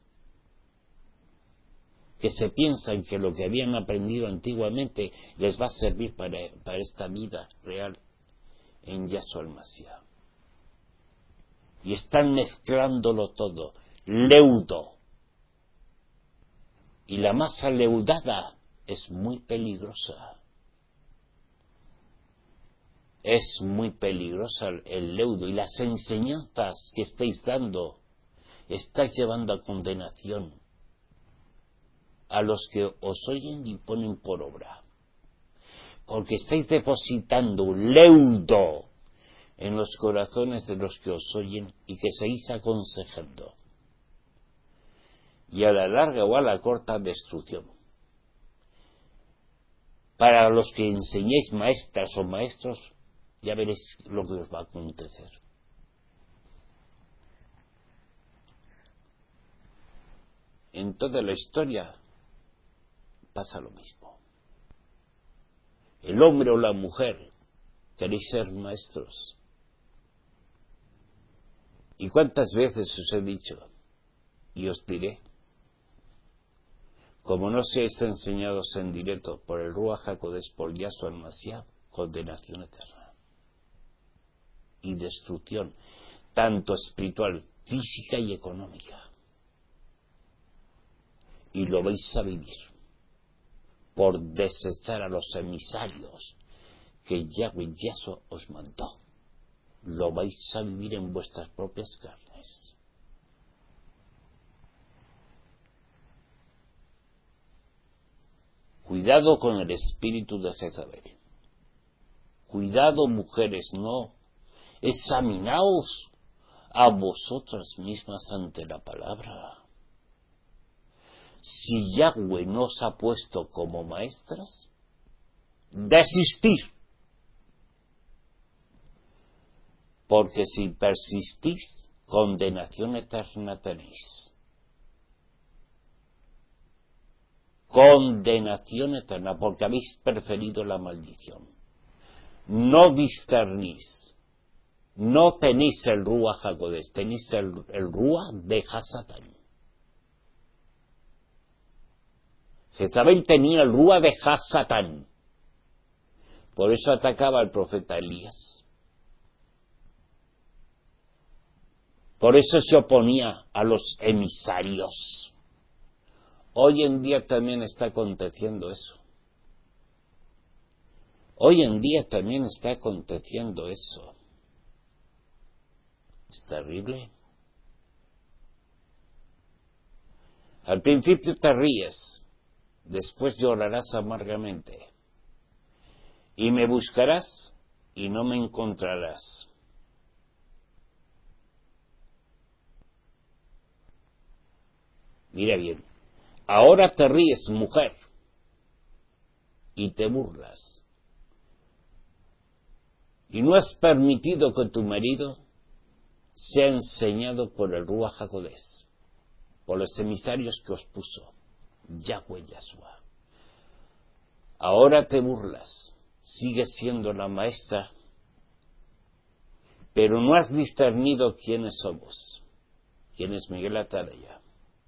[SPEAKER 1] que se piensan que lo que habían aprendido antiguamente les va a servir para, para esta vida real en Yahshua el Mashiach. Y están mezclándolo todo, leudo. Y la masa leudada es muy peligrosa. Es muy peligrosa el leudo, y las enseñanzas que estáis dando estáis llevando a condenación a los que os oyen y ponen por obra, porque estáis depositando un leudo en los corazones de los que os oyen y que seguís aconsejando, y a la larga o a la corta destrucción. Para los que enseñéis maestras o maestros, ya veréis lo que os va a acontecer. En toda la historia pasa lo mismo. El hombre o la mujer queréis ser maestros. ¿Y cuántas veces os he dicho? Y os diré, como no seáis enseñados en directo por el Ruach HaKodesh, por Yahshua el Mashiach, condenación eterna y destrucción, tanto espiritual, física y económica. Y lo vais a vivir por desechar a los emisarios que Yahweh Yahshua os mandó. Lo vais a vivir en vuestras propias carnes. Cuidado con el espíritu de Jezabel. Cuidado, mujeres, no. Examinaos a vosotras mismas ante la palabra. Si Yahweh no os ha puesto como maestras, desistir. Porque si persistís, condenación eterna tenéis. Condenación eterna, porque habéis preferido la maldición. No discernís. No tenéis el Ruach HaKodesh, tenéis el, el Ruach de Hasatán. Jezabel tenía el Ruach de Hasatán. Por eso atacaba al profeta Elías. Por eso se oponía a los emisarios. Hoy en día también está aconteciendo eso. Hoy en día también está aconteciendo eso. Es terrible. Al principio te ríes, después llorarás amargamente. Y me buscarás y no me encontrarás. Mira bien, ahora te ríes, mujer, y te burlas. Y no has permitido que tu marido sea enseñado por el Ruach HaKodesh, por los emisarios que os puso Yahweh Yahshua. Ahora te burlas, sigues siendo la maestra, pero no has discernido quiénes somos, quién es Miguel Ataraya.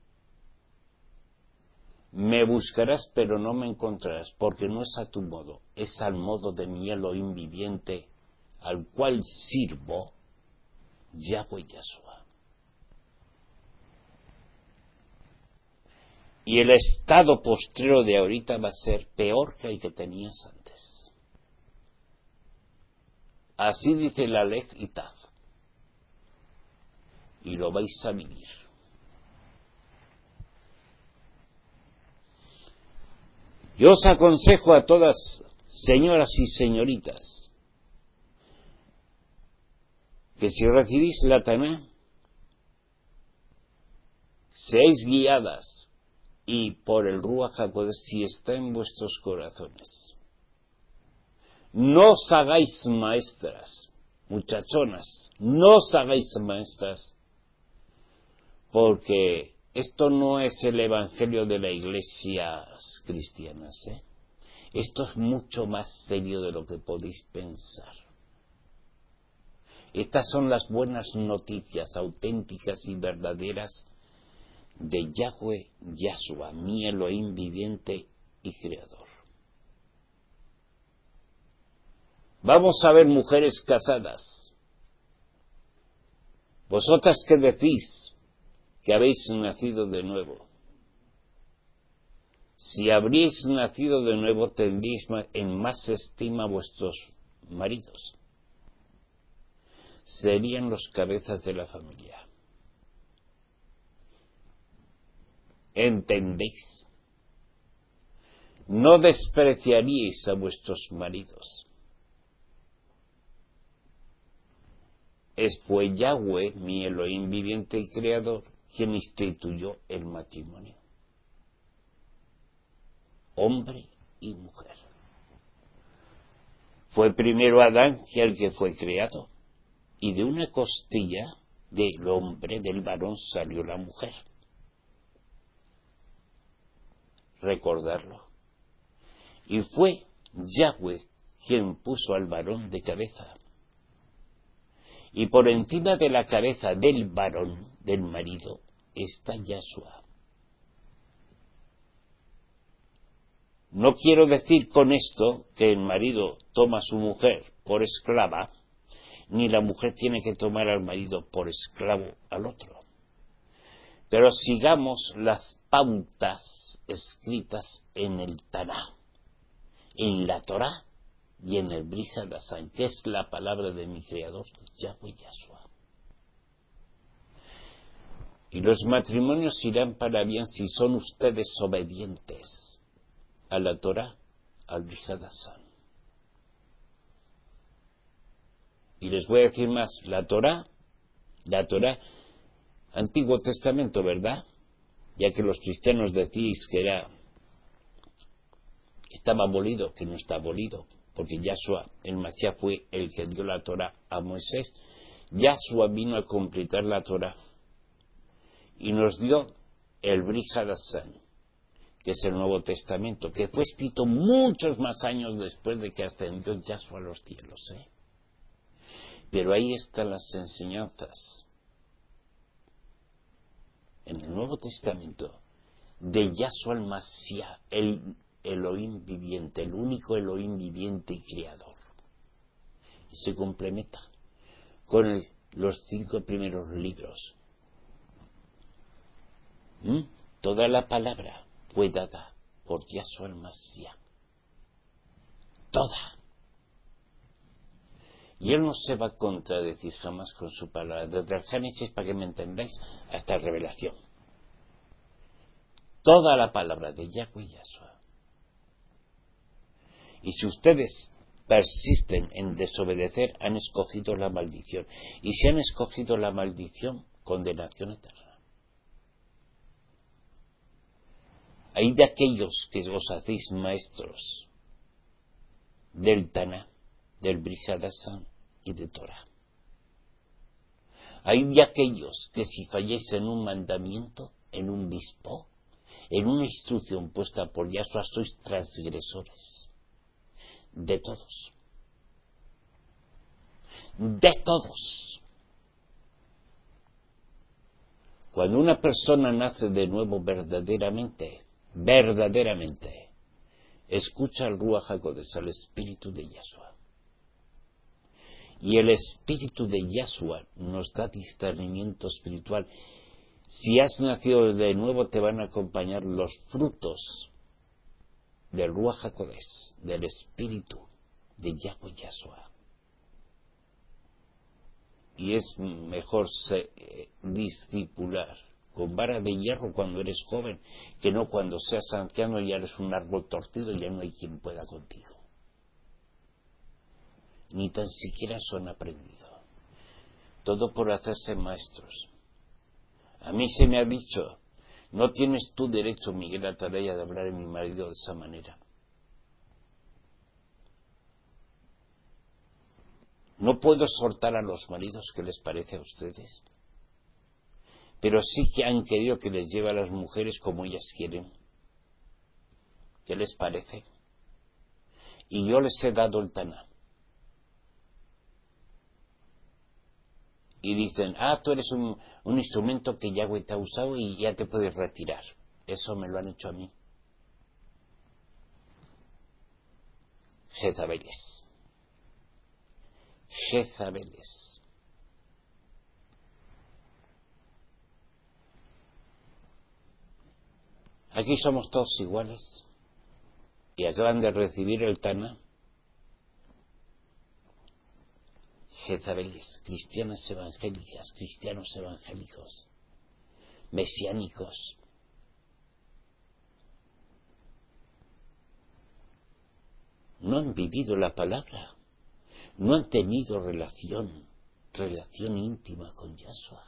[SPEAKER 1] Me buscarás, pero no me encontrarás, porque no es a tu modo, es al modo de mi Elohim viviente, al cual sirvo, Yahweh Yahshua. Y el estado postrero de ahorita va a ser peor que el que tenías antes. Así dice la Lech y Tav. Y lo vais a vivir. Yo os aconsejo a todas, señoras y señoritas, que si recibís la Taná, seáis guiadas y por el Ruach HaKodesh si está en vuestros corazones. No os hagáis maestras, muchachonas, no os hagáis maestras, porque esto no es el evangelio de las iglesias cristianas, ¿eh? Esto es mucho más serio de lo que podéis pensar. Estas son las buenas noticias auténticas y verdaderas de Yahweh Yahshua, mi Elohim viviente y creador. Vamos a ver, mujeres casadas, vosotras que decís que habéis nacido de nuevo. Si habríais nacido de nuevo, tendríais en más estima a vuestros maridos. Serían los cabezas de la familia. ¿Entendéis? No despreciaríais a vuestros maridos. Es pues Yahweh, mi Elohim viviente y creador, quien instituyó el matrimonio. Hombre y mujer. Fue primero Adán que el que fue creado, y de una costilla del hombre, del varón, salió la mujer. Recordarlo. Y fue Yahweh quien puso al varón de cabeza. Y por encima de la cabeza del varón, del marido, está Yahshua. No quiero decir con esto que el marido toma a su mujer por esclava, ni la mujer tiene que tomar al marido por esclavo al otro. Pero sigamos las pautas escritas en el Taná, en la Torá y en el Brit Hadashah, que es la palabra de mi Creador, Yahweh Yahshua. Y los matrimonios irán para bien si son ustedes obedientes a la Torá, al Brit Hadashah. Y les voy a decir más, la Torá, la Torá, Antiguo Testamento, ¿verdad? Ya que los cristianos decís que era, estaba abolido, que no está abolido, porque Yahshua, el Mashiach, fue el que dio la Torá a Moisés. Yahshua vino a completar la Torá y nos dio el Brit Hadashah, que es el Nuevo Testamento, que fue escrito muchos más años después de que ascendió Yahshua a los cielos, ¿eh? Pero ahí están las enseñanzas en el Nuevo Testamento de Yahshua el Mashiach, el Elohim viviente, el único Elohim viviente y creador. Y se complementa con el, los cinco primeros libros. ¿Mm? Toda la palabra fue dada por Yahshua el Mashiach. Toda. Y él no se va a contradecir jamás con su palabra, desde el Génesis, para que me entendáis, hasta la Revelación. Toda la palabra de Yahweh y Yahshua. Y si ustedes persisten en desobedecer, han escogido la maldición. Y si han escogido la maldición, condenación eterna. Hay de aquellos que os hacéis maestros del Taná, del Brit Hadashah y de Torah. Hay de aquellos que si falláis en un mandamiento, en un dispo, en una instrucción puesta por Yahshua, sois transgresores. De todos. De todos. Cuando una persona nace de nuevo verdaderamente, verdaderamente, escucha al Ruach HaKodesh, al Espíritu de Yahshua. Y el Espíritu de Yahshua nos da discernimiento espiritual. Si has nacido de nuevo, te van a acompañar los frutos del Ruach HaKodesh, del Espíritu de Yahweh Yahshua. Y es mejor se, eh, discipular con vara de hierro cuando eres joven, que no cuando seas anciano y ya eres un árbol torcido y ya no hay quien pueda contigo. Ni tan siquiera son aprendido. Todo por hacerse maestros. A mí se me ha dicho, no tienes tú derecho, Miguel Ataraya, de hablar en mi marido de esa manera. No puedo exhortar a los maridos, ¿qué les parece a ustedes? Pero sí que han querido que les lleve a las mujeres como ellas quieren. ¿Qué les parece? Y yo les he dado el Taná. Y dicen, ah, tú eres un, un instrumento que Yahweh te ha usado y ya te puedes retirar. Eso me lo han hecho a mí. Jezabeles. Jezabeles. Aquí somos todos iguales y acaban de recibir el Taná. Jezabeles, cristianas evangélicas, cristianos evangélicos, mesiánicos. No han vivido la palabra, no han tenido relación, relación íntima con Yahshua.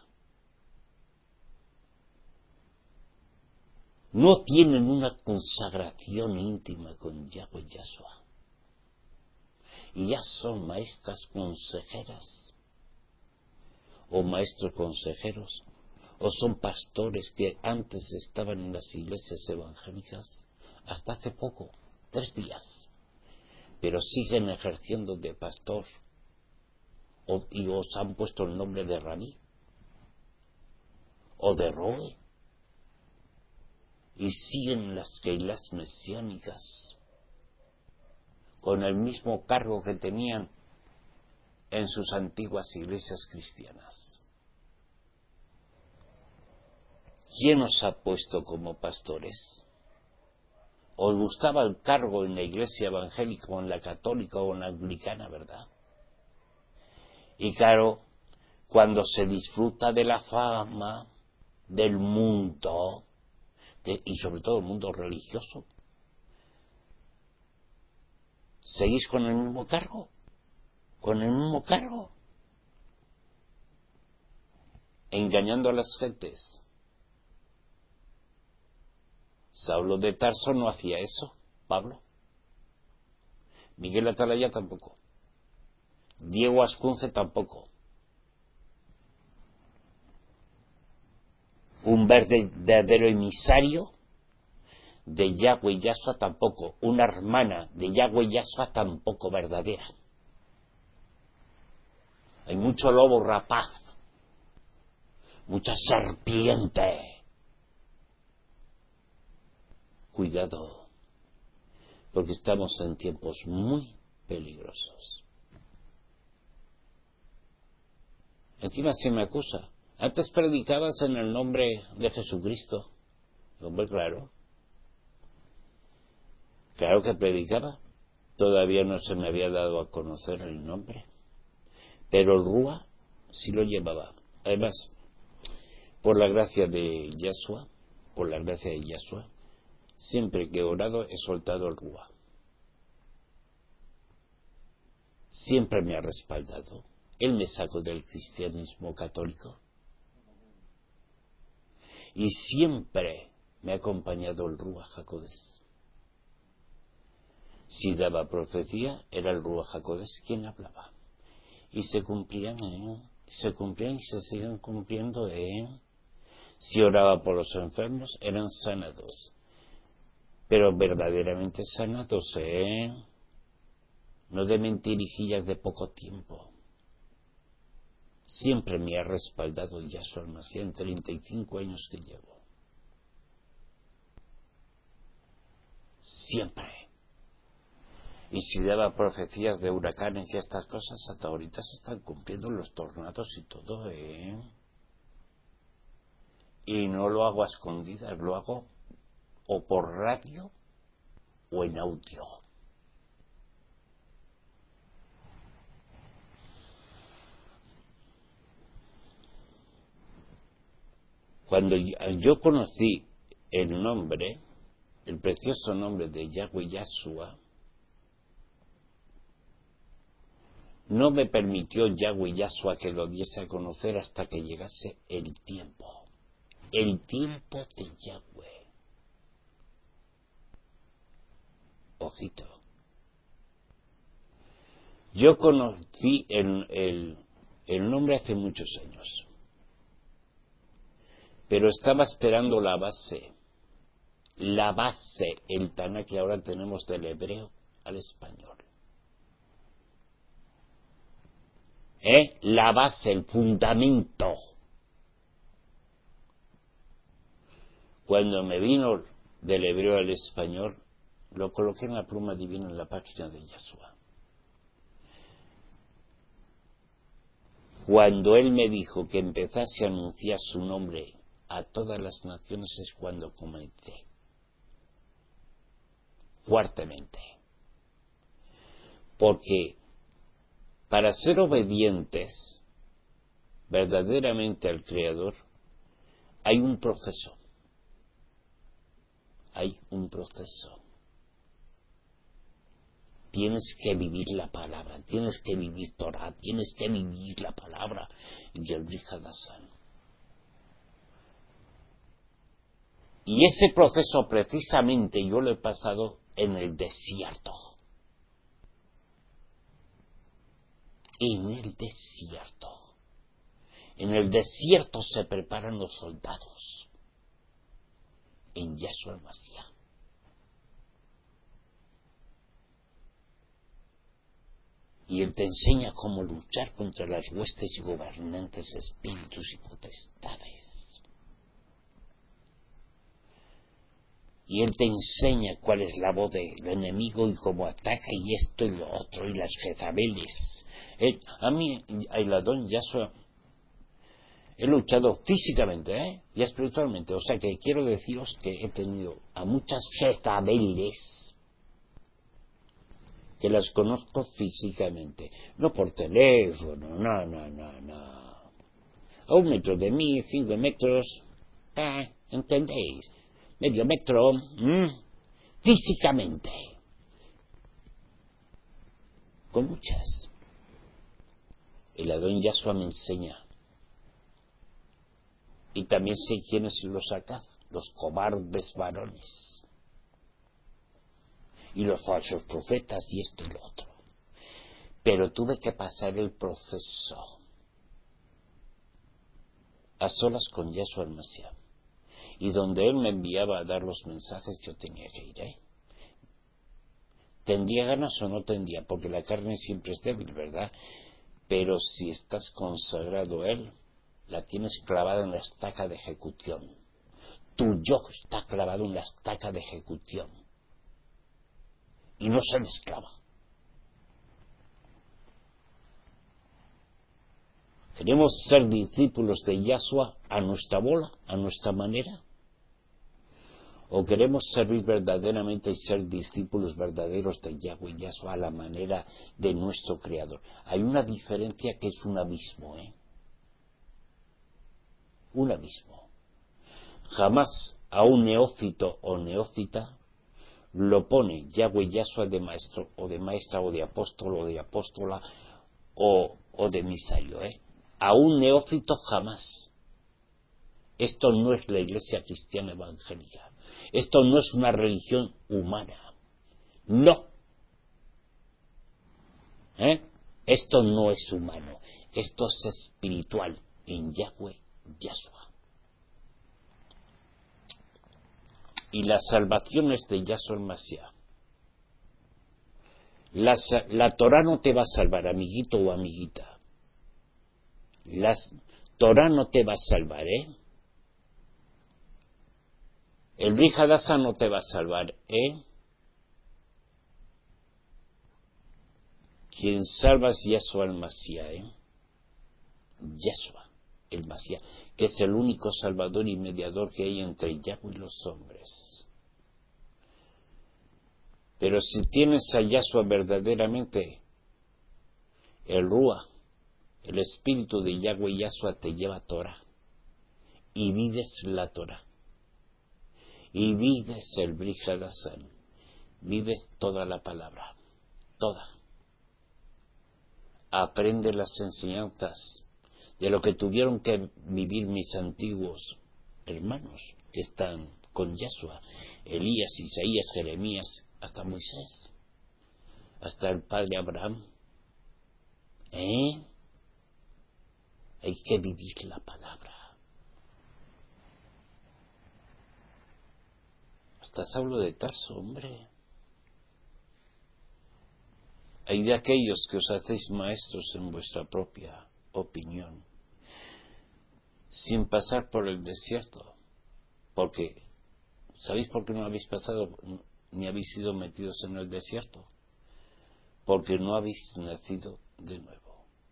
[SPEAKER 1] No tienen una consagración íntima con Yahweh Yahshua. Y ya son maestras consejeras, o maestros consejeros, o son pastores que antes estaban en las iglesias evangélicas, hasta hace poco, tres días, pero siguen ejerciendo de pastor, o, y os han puesto el nombre de rabí, o de roe, y siguen las keilas mesiánicas, con el mismo cargo que tenían en sus antiguas iglesias cristianas. ¿Quién os ha puesto como pastores? ¿Os gustaba el cargo en la iglesia evangélica o en la católica o en la anglicana, verdad? Y claro, cuando se disfruta de la fama del mundo, de, y sobre todo el mundo religioso, ¿seguís con el mismo cargo? ¿Con el mismo cargo? Engañando a las gentes. Saulo de Tarso no hacía eso, Pablo. Miguel Atalaya tampoco. Diego Ascunce tampoco. Un verdadero emisario de Yahweh y Yahshua tampoco. Una hermana de Yahweh y Yahshua tampoco verdadera. Hay mucho lobo rapaz, mucha serpiente. Cuidado, porque estamos en tiempos muy peligrosos. Encima se me acusa. Antes predicabas en el nombre de Jesucristo. Hombre, claro. Claro que predicaba. Todavía no se me había dado a conocer el nombre. Pero el Rúa sí lo llevaba. Además, por la gracia de Yahshua, por la gracia de Yahshua, siempre que he orado he soltado el Rúa. Siempre me ha respaldado. Él me sacó del cristianismo católico. Y siempre me ha acompañado el Ruach HaKodesh. Si daba profecía, era el Ruach HaKodesh quien hablaba. Y se cumplían, ¿eh? se cumplían y se siguen cumpliendo. ¿eh? Si oraba por los enfermos, eran sanados. Pero verdaderamente sanados, ¿eh? No de mentirijillas de poco tiempo. Siempre me ha respaldado Yahshua Mashiach en treinta y cinco años que llevo. Siempre. Y si daba profecías de huracanes y estas cosas, hasta ahorita se están cumpliendo los tornados y todo, ¿eh? Y no lo hago a escondidas, lo hago o por radio o en audio. Cuando yo conocí el nombre, el precioso nombre de Yahweh Yahshua, no me permitió Yahweh Yahshua que lo diese a conocer hasta que llegase el tiempo. El tiempo de Yahweh. Ojito. Yo conocí el, el, el nombre hace muchos años, pero estaba esperando la base, la base, el Tanakh que ahora tenemos del hebreo al español. ¿Eh? La base, el fundamento. Cuando me vino del hebreo al español, lo coloqué en la pluma divina en la página de Yahshua. Cuando él me dijo que empezase a anunciar su nombre a todas las naciones es cuando comencé. Fuertemente. Porque para ser obedientes verdaderamente al Creador hay un proceso. Hay un proceso. Tienes que vivir la palabra, tienes que vivir Torah, tienes que vivir la palabra y el Brit Hadashah. Y ese proceso precisamente yo lo he pasado en el desierto. En el desierto. En el desierto se preparan los soldados. En Yahshua el Mashiach. Y él te enseña cómo luchar contra las huestes y gobernantes, espíritus y potestades. Y él te enseña cuál es la voz del enemigo y cómo ataca y esto y lo otro y las Jezabeles. Él, a mí, el Adón Yahshua, he luchado físicamente, ¿eh? Y espiritualmente. O sea que quiero deciros que he tenido a muchas Jezabeles que las conozco físicamente, no por teléfono, no, no, no, no. A un metro de mí, cinco metros, ah, ¿entendéis? Medio metro, ¿m? Físicamente. Con muchas. El Adón Yahshua me enseña. Y también sé quiénes los sacan, los cobardes varones. Y los falsos profetas y esto y lo otro. Pero tuve que pasar el proceso a solas con Yahshua el Mashiach. Y donde él me enviaba a dar los mensajes, yo tenía que ir, ¿eh? ¿Tendría ganas o no tendría? Porque la carne siempre es débil, ¿verdad? Pero si estás consagrado a él, la tienes clavada en la estaca de ejecución. Tu yo está clavado en la estaca de ejecución. Y no se desclava. ¿Queremos ser discípulos de Yahshua a nuestra bola, a nuestra manera? ¿O queremos servir verdaderamente y ser discípulos verdaderos de Yahweh y Yahshua a la manera de nuestro Creador? Hay una diferencia que es un abismo, ¿eh? Un abismo. Jamás a un neófito o neófita lo pone Yahweh Yahshua de maestro o de maestra o de apóstol o de apóstola o, o de emisario, ¿eh? A un neófito jamás. Esto no es la iglesia cristiana evangélica. Esto no es una religión humana. No. ¿Eh? Esto no es humano. Esto es espiritual en Yahweh Yahshua. Y la salvación es de Yahshua el Mashiach. La, la Torah no te va a salvar, amiguito o amiguita. La Torah no te va a salvar, ¿eh? El Brit Hadashah no te va a salvar, ¿eh? Quien salva es Yahshua el Mashiach, ¿eh? Yahshua el Mashiach, que es el único salvador y mediador que hay entre Yahweh y los hombres. Pero si tienes a Yahshua verdaderamente, el Ruach, el espíritu de Yahweh y Yahshua te lleva a Torah. Y vives la Torah. Y vives el Brit Hadashah. Vives toda la palabra. Toda. Aprende las enseñanzas de lo que tuvieron que vivir mis antiguos hermanos que están con Yahshua. Elías, Isaías, Jeremías, hasta Moisés. Hasta el padre Abraham. ¿Eh? Hay que vivir la palabra. Hasta Saulo de Tarso, hombre. Hay de aquellos que os hacéis maestros en vuestra propia opinión, sin pasar por el desierto. Porque, ¿sabéis por qué no habéis pasado ni habéis sido metidos en el desierto? Porque no habéis nacido de nuevo.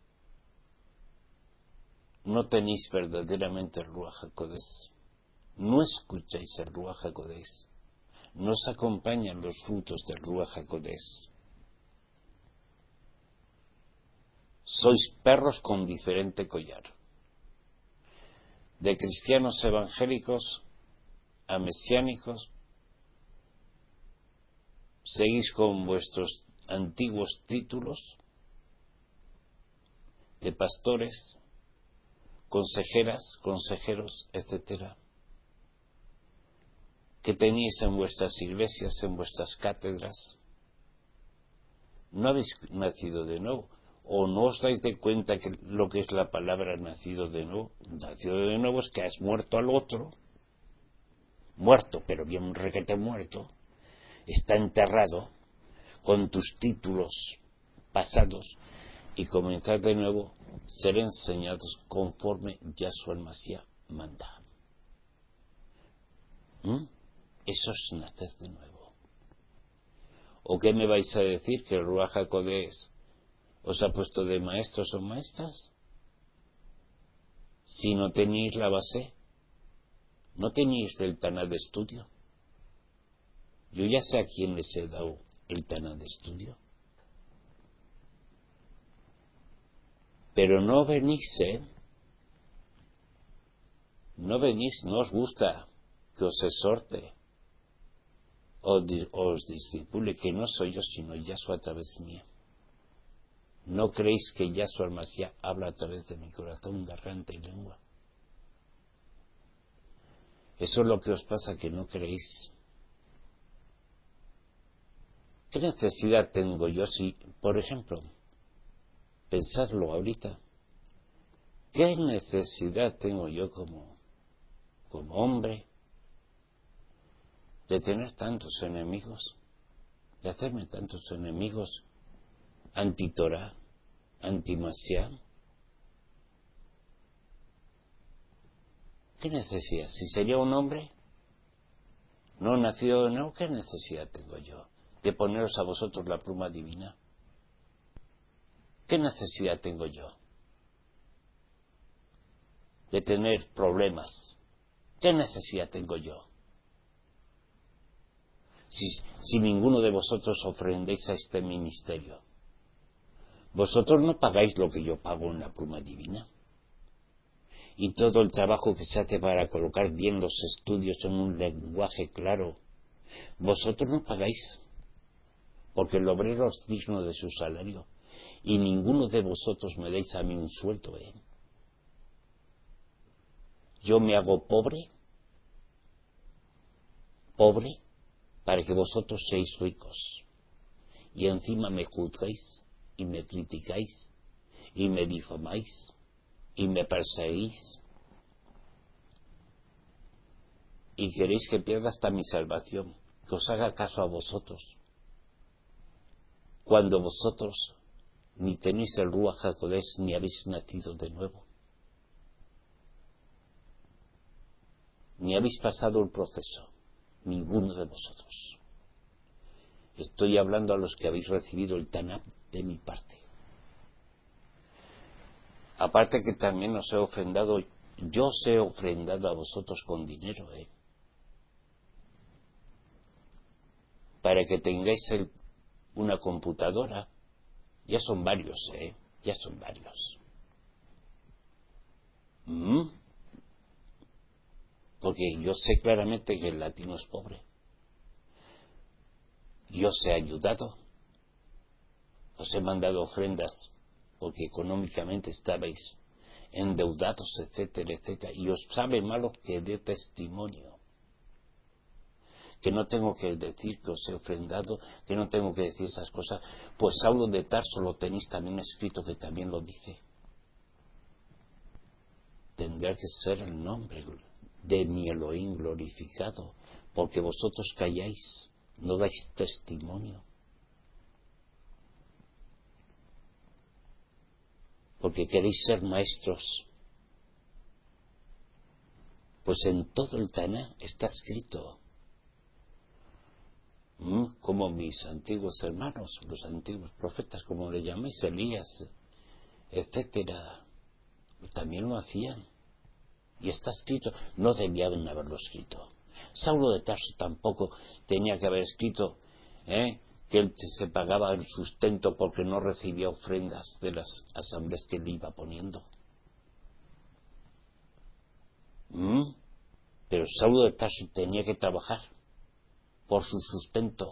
[SPEAKER 1] No tenéis verdaderamente el Ruaj HaKodesh. No escucháis el Ruaj HaKodesh. No os acompañan los frutos del Ruaj HaKodesh. Sois perros con diferente collar. De cristianos evangélicos a mesiánicos, seguís con vuestros antiguos títulos de pastores, consejeras, consejeros, etcétera, que tenéis en vuestras iglesias, en vuestras cátedras. No habéis nacido de nuevo, o no os dais de cuenta que lo que es la palabra nacido de nuevo. Nacido de nuevo es que has muerto al otro, muerto, pero bien requete muerto, está enterrado con tus títulos pasados, y comenzar de nuevo, ser enseñados conforme Yahshua el Mashiach manda. ¿Mm? Eso es nacer de nuevo. ¿O qué me vais a decir? ¿Que el Ruaj HaKodesh os ha puesto de maestros o maestras? Si no tenéis la base, no tenéis el Taná de estudio. Yo ya sé a quién les he dado el Taná de estudio. Pero no venís, ¿eh? No venís, no os gusta que os exhorte o os discipule, que no soy yo, sino Yahshua a través mío. ¿No creéis que Yahshua el Mashiach habla a través de mi corazón, garganta y lengua? Eso es lo que os pasa, que no creéis. ¿Qué necesidad tengo yo si, por ejemplo, pensadlo ahorita, qué necesidad tengo yo como, como hombre de tener tantos enemigos, de hacerme tantos enemigos anti-Torah, anti-Mashiach? ¿Qué necesidad? Si sería un hombre no nacido de nuevo, ¿qué necesidad tengo yo de poneros a vosotros la pluma divina? ¿Qué necesidad tengo yo de tener problemas? ¿Qué necesidad tengo yo? Si, si ninguno de vosotros ofrendéis a este ministerio, vosotros no pagáis lo que yo pago en la pluma divina. Y todo el trabajo que se hace para colocar bien los estudios en un lenguaje claro, vosotros no pagáis, porque el obrero es digno de su salario, y ninguno de vosotros me deis a mí un sueldo, ¿eh? Yo me hago pobre, pobre, para que vosotros seáis ricos, y encima me juzgáis, y me criticáis, y me difamáis, y me perseguís, y queréis que pierda hasta mi salvación, que os haga caso a vosotros, cuando vosotros ni tenéis el Ruaj HaKodesh ni habéis nacido de nuevo, ni habéis pasado el proceso, ninguno de vosotros. Estoy hablando a los que habéis recibido el Taná de mi parte. Aparte que también os he ofrendado, yo os he ofrendado a vosotros con dinero, ¿eh? Para que tengáis el, una computadora. Ya son varios, ¿eh? Ya son varios. ¿Mm? Porque yo sé claramente que el latino es pobre. Yo os he ayudado. Os he mandado ofrendas porque económicamente estabais endeudados, etcétera, etcétera. Y os sabe malo que dé testimonio que no tengo que decir que os he ofrendado, que no tengo que decir esas cosas. Pues Saulo de Tarso lo tenéis también escrito, que también lo dice. Tendrá que ser el nombre de mi Elohim glorificado, porque vosotros calláis, no dais testimonio. Porque queréis ser maestros. Pues en todo el Taná está escrito, ¿Mm? como mis antiguos hermanos, los antiguos profetas, como le llamáis, Elías, etcétera, también lo hacían. Y está escrito, no debían haberlo escrito. Saulo de Tarso tampoco tenía que haber escrito ¿eh? que él se pagaba el sustento porque no recibía ofrendas de las asambleas que le iba poniendo. ¿Mm? Pero Saulo de Tarso tenía que trabajar por su sustento.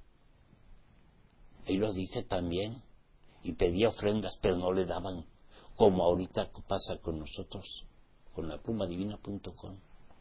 [SPEAKER 1] Él lo dice también. Y pedía ofrendas, pero no le daban. Como ahorita pasa con nosotros, con la pluma divina punto com.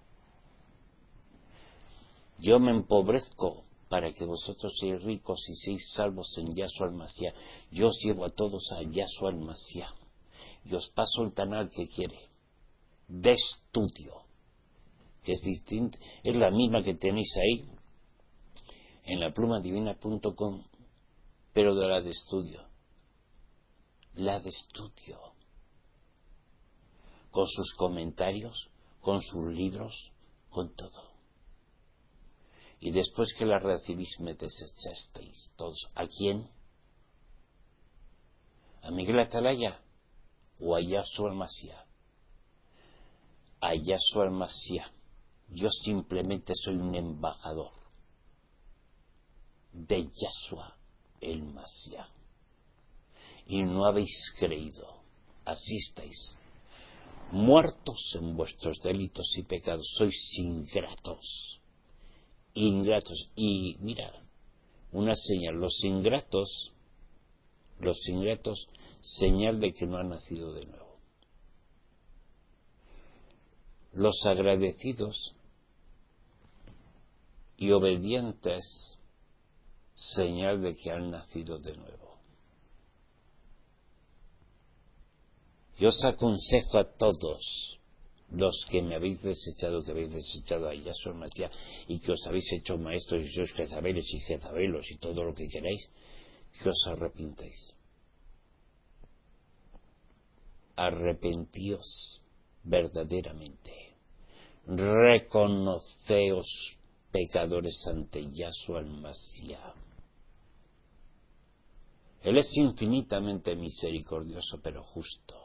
[SPEAKER 1] Yo me empobrezco para que vosotros seáis ricos y seáis salvos en Yahshua el-Mashiach. Yo os llevo a todos a Yahshua el-Mashiach. Y os paso el canal que quiere. De estudio. Que es distinta, es la misma que tenéis ahí en la pluma divina punto com, pero de la de estudio. La de estudio. Con sus comentarios, con sus libros, con todo. Y después que la recibís me desechasteis todos. ¿A quién? ¿A Miguel Atalaya? ¿O a Yahshua el-Mashiach? A Yahshua el-Mashiach. Yo simplemente soy un embajador de Yahshua el-Mashiach. Y no habéis creído. Así estáis. Muertos en vuestros delitos y pecados. Sois ingratos. Ingratos. Y mira, una señal. Los ingratos, los ingratos, señal de que no han nacido de nuevo. Los agradecidos y obedientes, señal de que han nacido de nuevo. Yo os aconsejo a todos los que me habéis desechado, que habéis desechado a Yahshua el-Mashiach y que os habéis hecho maestros y sois jezabeles y jezabelos y todo lo que queráis, que os arrepintáis. Arrepentíos verdaderamente. Reconoceos pecadores ante Yahshua el-Mashiach. Él es infinitamente misericordioso, pero justo.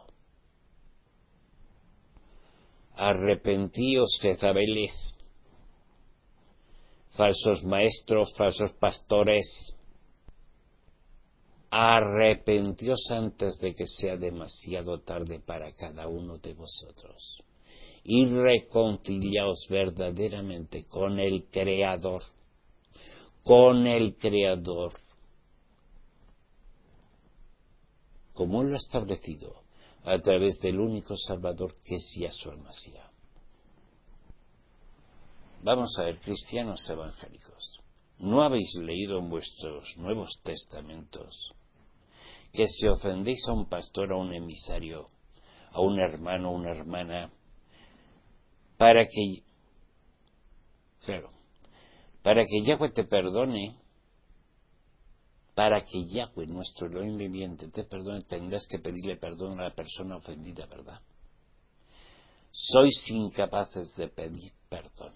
[SPEAKER 1] Arrepentíos, jezabeles, falsos maestros, falsos pastores. Arrepentíos antes de que sea demasiado tarde para cada uno de vosotros. Y reconciliaos verdaderamente con el Creador, con el Creador, como Él lo ha establecido, a través del único Salvador que es Yahshua el-Mashiach. Vamos a ver, cristianos evangélicos, ¿no habéis leído en vuestros Nuevos Testamentos que si ofendéis a un pastor, a un emisario, a un hermano, a una hermana, para que, claro, para que Yahweh te perdone, para que Yahweh, nuestro Elohim viviente, te perdone, tendrás que pedirle perdón a la persona ofendida, ¿verdad? Sois incapaces de pedir perdón.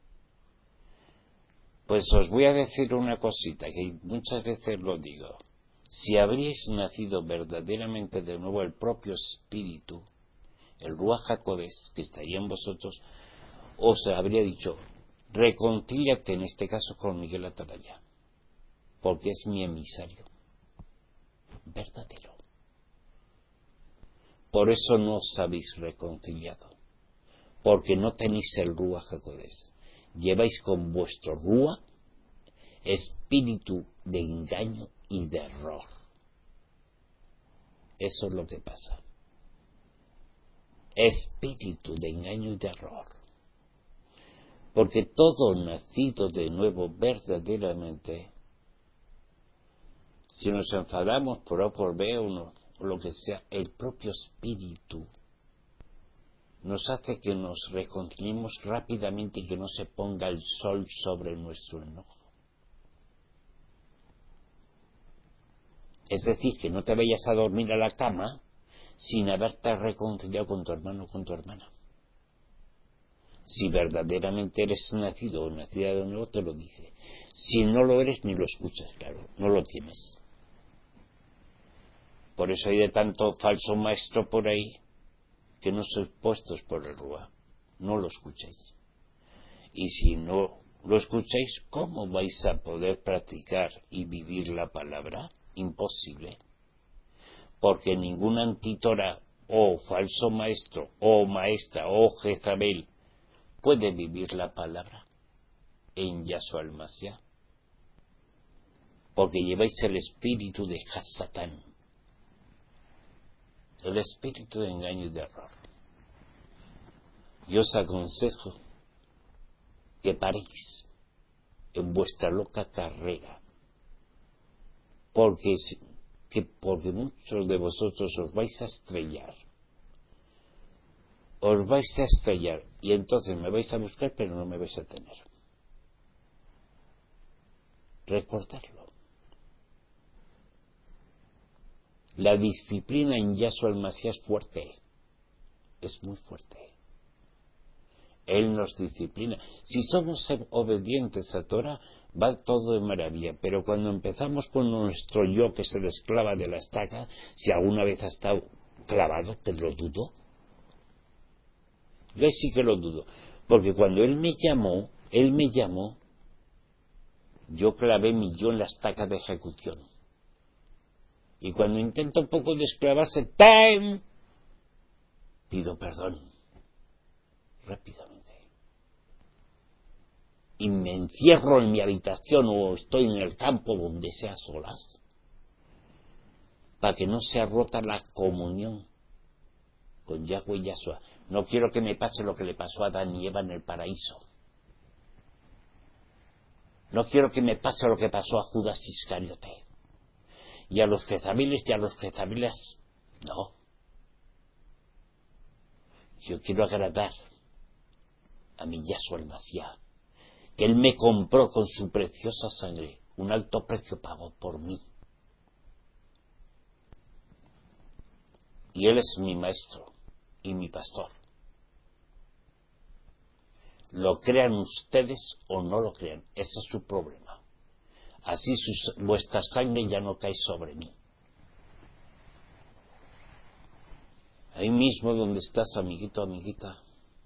[SPEAKER 1] Pues os voy a decir una cosita, que muchas veces lo digo. Si habríais nacido verdaderamente de nuevo el propio Espíritu, el Ruach HaKodesh, que estaría en vosotros, os habría dicho, reconcíliate en este caso con Miguel Atalaya, porque es mi emisario verdadero. Por eso no os habéis reconciliado, porque no tenéis el Ruach HaKodesh. Lleváis con vuestro Ruach espíritu de engaño y de error. Eso es lo que pasa. Espíritu de engaño y de error. Porque todo nacido de nuevo verdaderamente, si nos enfadamos por A o por B o, no, o lo que sea, el propio espíritu nos hace que nos reconciliemos rápidamente y que no se ponga el sol sobre nuestro enojo. Es decir, que no te vayas a dormir a la cama sin haberte reconciliado con tu hermano o con tu hermana. Si verdaderamente eres nacido o nacida de nuevo, te lo dice. Si no lo eres, ni lo escuchas, claro, no lo tienes. Por eso hay de tanto falso maestro por ahí que no sois puestos por el Rúa. No lo escucháis. Y si no lo escucháis, ¿cómo vais a poder practicar y vivir la palabra? Imposible. Porque ningún antítora o falso maestro o maestra o Jezabel puede vivir la palabra en Yahshua el Mashiach, porque lleváis el espíritu de Hasatán, el espíritu de engaño y de error. Yo os aconsejo que paréis en vuestra loca carrera, porque, que porque muchos de vosotros os vais a estrellar. Os vais a estrellar y entonces me vais a buscar, pero no me vais a tener. Recordarlo. La disciplina en Yahshua el Mashiach es fuerte, es muy fuerte. Él nos disciplina. Si somos obedientes a Torah, va todo de maravilla, pero cuando empezamos con nuestro yo que se desclava de la estaca, si alguna vez ha estado clavado, que lo dudo. Yo sí que lo dudo, porque cuando Él me llamó, Él me llamó, yo clavé mi yo en la estaca de ejecución. Y cuando intento un poco desclavarse, ¡time!, pido perdón, rápidamente. Y me encierro en mi habitación o estoy en el campo donde sea solas, para que no sea rota la comunión con Yahweh y Yahshua. No quiero que me pase lo que le pasó a Adán y Eva en el paraíso. No quiero que me pase lo que pasó a Judas Iscariote. Y a los jezabiles y a los jezabilas, no. Yo quiero agradar a mi Yahshua el Mashiach, que Él me compró con su preciosa sangre, un alto precio pagó por mí. Y Él es mi maestro y mi pastor. Lo crean ustedes o no lo crean, ese es su problema. Así sus, vuestra sangre ya no cae sobre mí. Ahí mismo donde estás, amiguito, amiguita.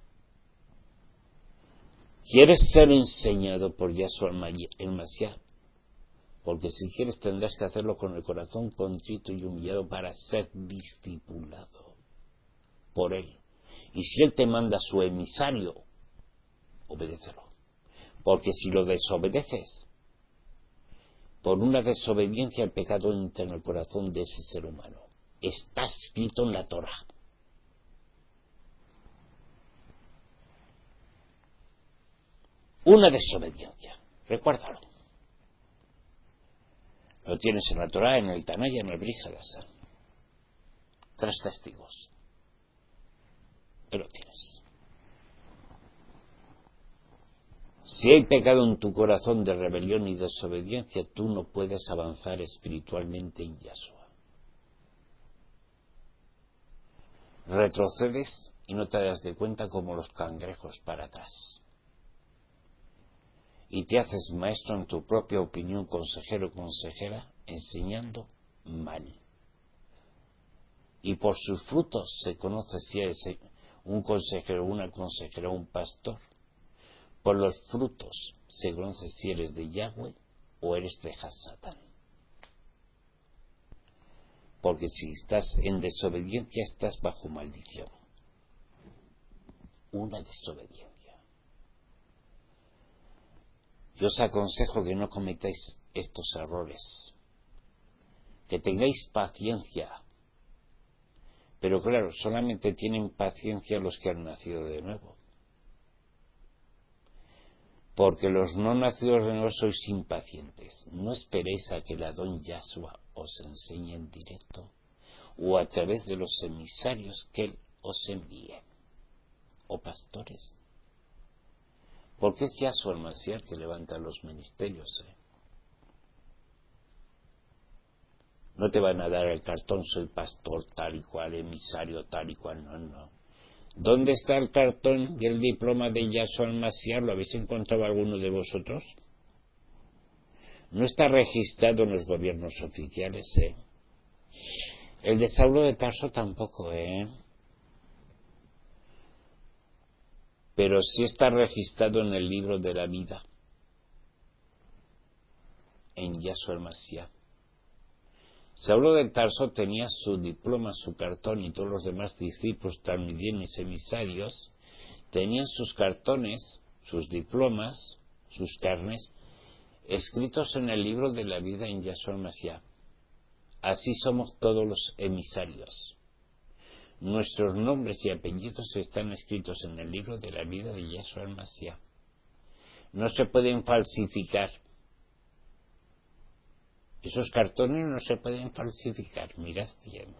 [SPEAKER 1] ¿Quieres ser enseñado por Yahshua el Mashiach? Porque si quieres tendrás que hacerlo con el corazón contrito y humillado para ser discipulado por Él. Y si Él te manda a su emisario, obedécelo. Porque si lo desobedeces, por una desobediencia el pecado entra en el corazón de ese ser humano. Está escrito en la Torah. Una desobediencia, recuérdalo. Lo tienes en la Torah, en el Tanaya, en el Brit Hadashah. Tres testigos. Pero lo tienes. Si hay pecado en tu corazón de rebelión y desobediencia, tú no puedes avanzar espiritualmente en Yahshua. Retrocedes y no te das de cuenta como los cangrejos para atrás. Y te haces maestro en tu propia opinión, consejero o consejera, enseñando mal. Y por sus frutos se conoce si es un consejero, una consejera, un pastor. Por los frutos se conoce si eres de Yahweh o eres de Hasatán. Porque si estás en desobediencia, estás bajo maldición. Una desobediencia. Yo os aconsejo que no cometáis estos errores, que tengáis paciencia, pero claro, solamente tienen paciencia los que han nacido de nuevo. Porque los no nacidos de nuevo sois impacientes. No esperéis a que el Adón Yahshua os enseñe en directo o a través de los emisarios que Él os envíe. O pastores. Porque es Yahshua el Mashiach que levanta los ministerios. ¿eh? No te van a dar el cartón, soy pastor tal y cual, emisario tal y cual, no, no. ¿Dónde está el cartón y el diploma de Yahshua el Mashiach? ¿Lo habéis encontrado alguno de vosotros? No está registrado en los gobiernos oficiales, ¿eh? El de Saulo de Tarso tampoco, ¿eh? Pero sí está registrado en el libro de la vida, en Yahshua el Mashiach. Saulo de Tarso tenía su diploma, su cartón, y todos los demás discípulos, talmidim y emisarios, tenían sus cartones, sus diplomas, sus carnes, escritos en el libro de la vida en Yahshua el Mashiach. Así somos todos los emisarios. Nuestros nombres y apellidos están escritos en el libro de la vida de Yahshua el Mashiach. No se pueden falsificar. Esos cartones no se pueden falsificar, mirad bien.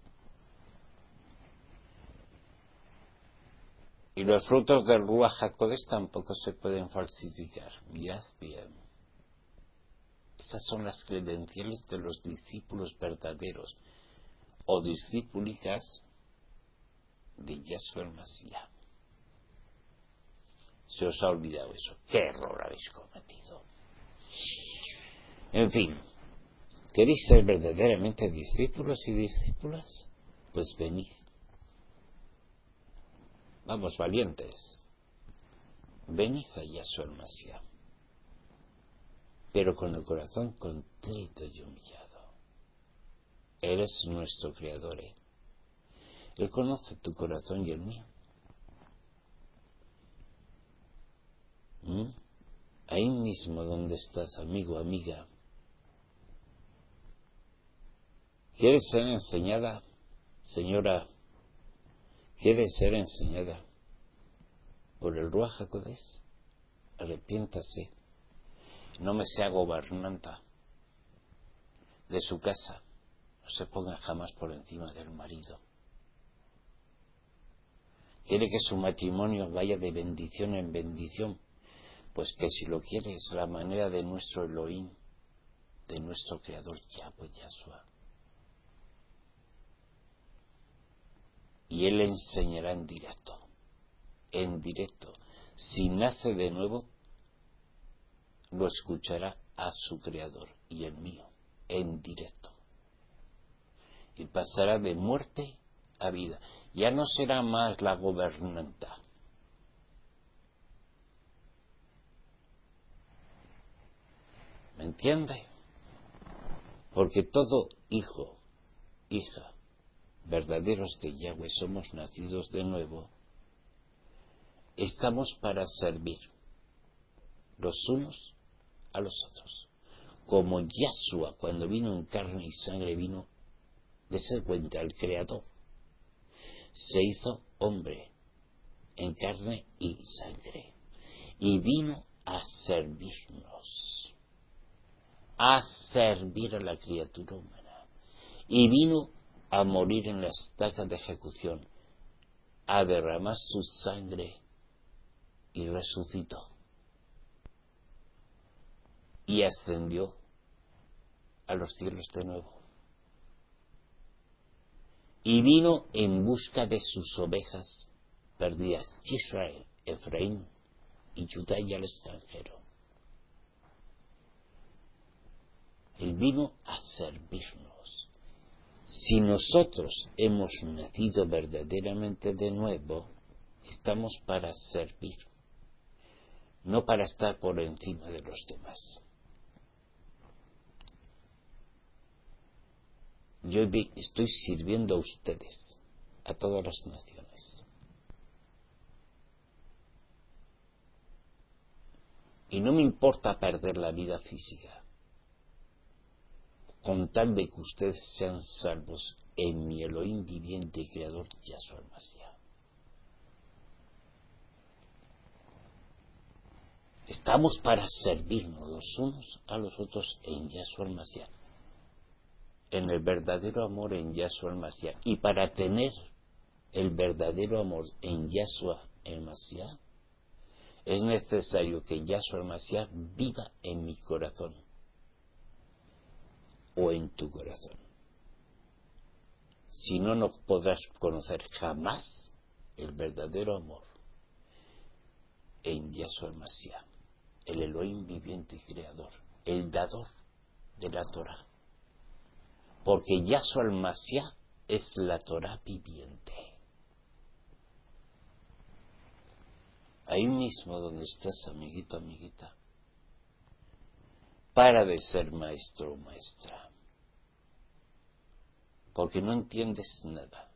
[SPEAKER 1] Y los frutos del Ruach HaKodesh tampoco se pueden falsificar, mirad bien. Esas son las credenciales de los discípulos verdaderos o discípulicas de Yahshua el Mashiach. Se os ha olvidado eso. ¡Qué error habéis cometido! En fin, ¿queréis ser verdaderamente discípulos y discípulas? Pues venid. Vamos, valientes. Venid a Yahshua el Mashiach, pero con el corazón contrito y humillado. Él es nuestro Creador. ¿eh? Él conoce tu corazón y el mío. ¿Mm? Ahí mismo donde estás, amigo, amiga. ¿Quieres ser enseñada, señora? ¿Quieres ser enseñada por el Ruach HaKodesh? Arrepiéntase. No me sea gobernanta de su casa. No se ponga jamás por encima del marido. ¿Quiere que su matrimonio vaya de bendición en bendición? Pues que si lo quiere es la manera de nuestro Elohim, de nuestro Creador Yahweh Yahshua. Y Él enseñará en directo, en directo. Si nace de nuevo, lo escuchará a su Creador y el mío, en directo. Y pasará de muerte a vida. Ya no será más la gobernanta. ¿Me entiende? Porque todo hijo, hija, verdaderos de Yahweh, somos nacidos de nuevo, estamos para servir los unos a los otros. Como Yahshua, cuando vino en carne y sangre, vino de ser cuenta el Creador. Se hizo hombre en carne y sangre. Y vino a servirnos. A servir a la criatura humana. Y vino a morir en la estaca de ejecución, a derramar su sangre y resucitó. Y ascendió a los cielos de nuevo. Y vino en busca de sus ovejas perdidas, Israel, Efraín y Judá y al extranjero. Él vino a servirnos. Si nosotros hemos nacido verdaderamente de nuevo, estamos para servir, no para estar por encima de los demás. Yo estoy sirviendo a ustedes, a todas las naciones. Y no me importa perder la vida física, con tal de que ustedes sean salvos en mi Elohim viviente y creador, Yahshua el Mashiach. Estamos para servirnos los unos a los otros en Yahshua el Mashiach, en el verdadero amor en Yahshua el Mashiach. Y para tener el verdadero amor en Yahshua el Mashiach, es necesario que Yahshua el Mashiach viva en mi corazón o en tu corazón. Si no, no podrás conocer jamás el verdadero amor en Yahshua el Mashiach, el Elohim viviente y creador, el dador de la Torah. Porque Yahshua el Mashiach es la Torah viviente. Ahí mismo donde estás, amiguito, amiguita, para de ser maestro o maestra, porque no entiendes nada.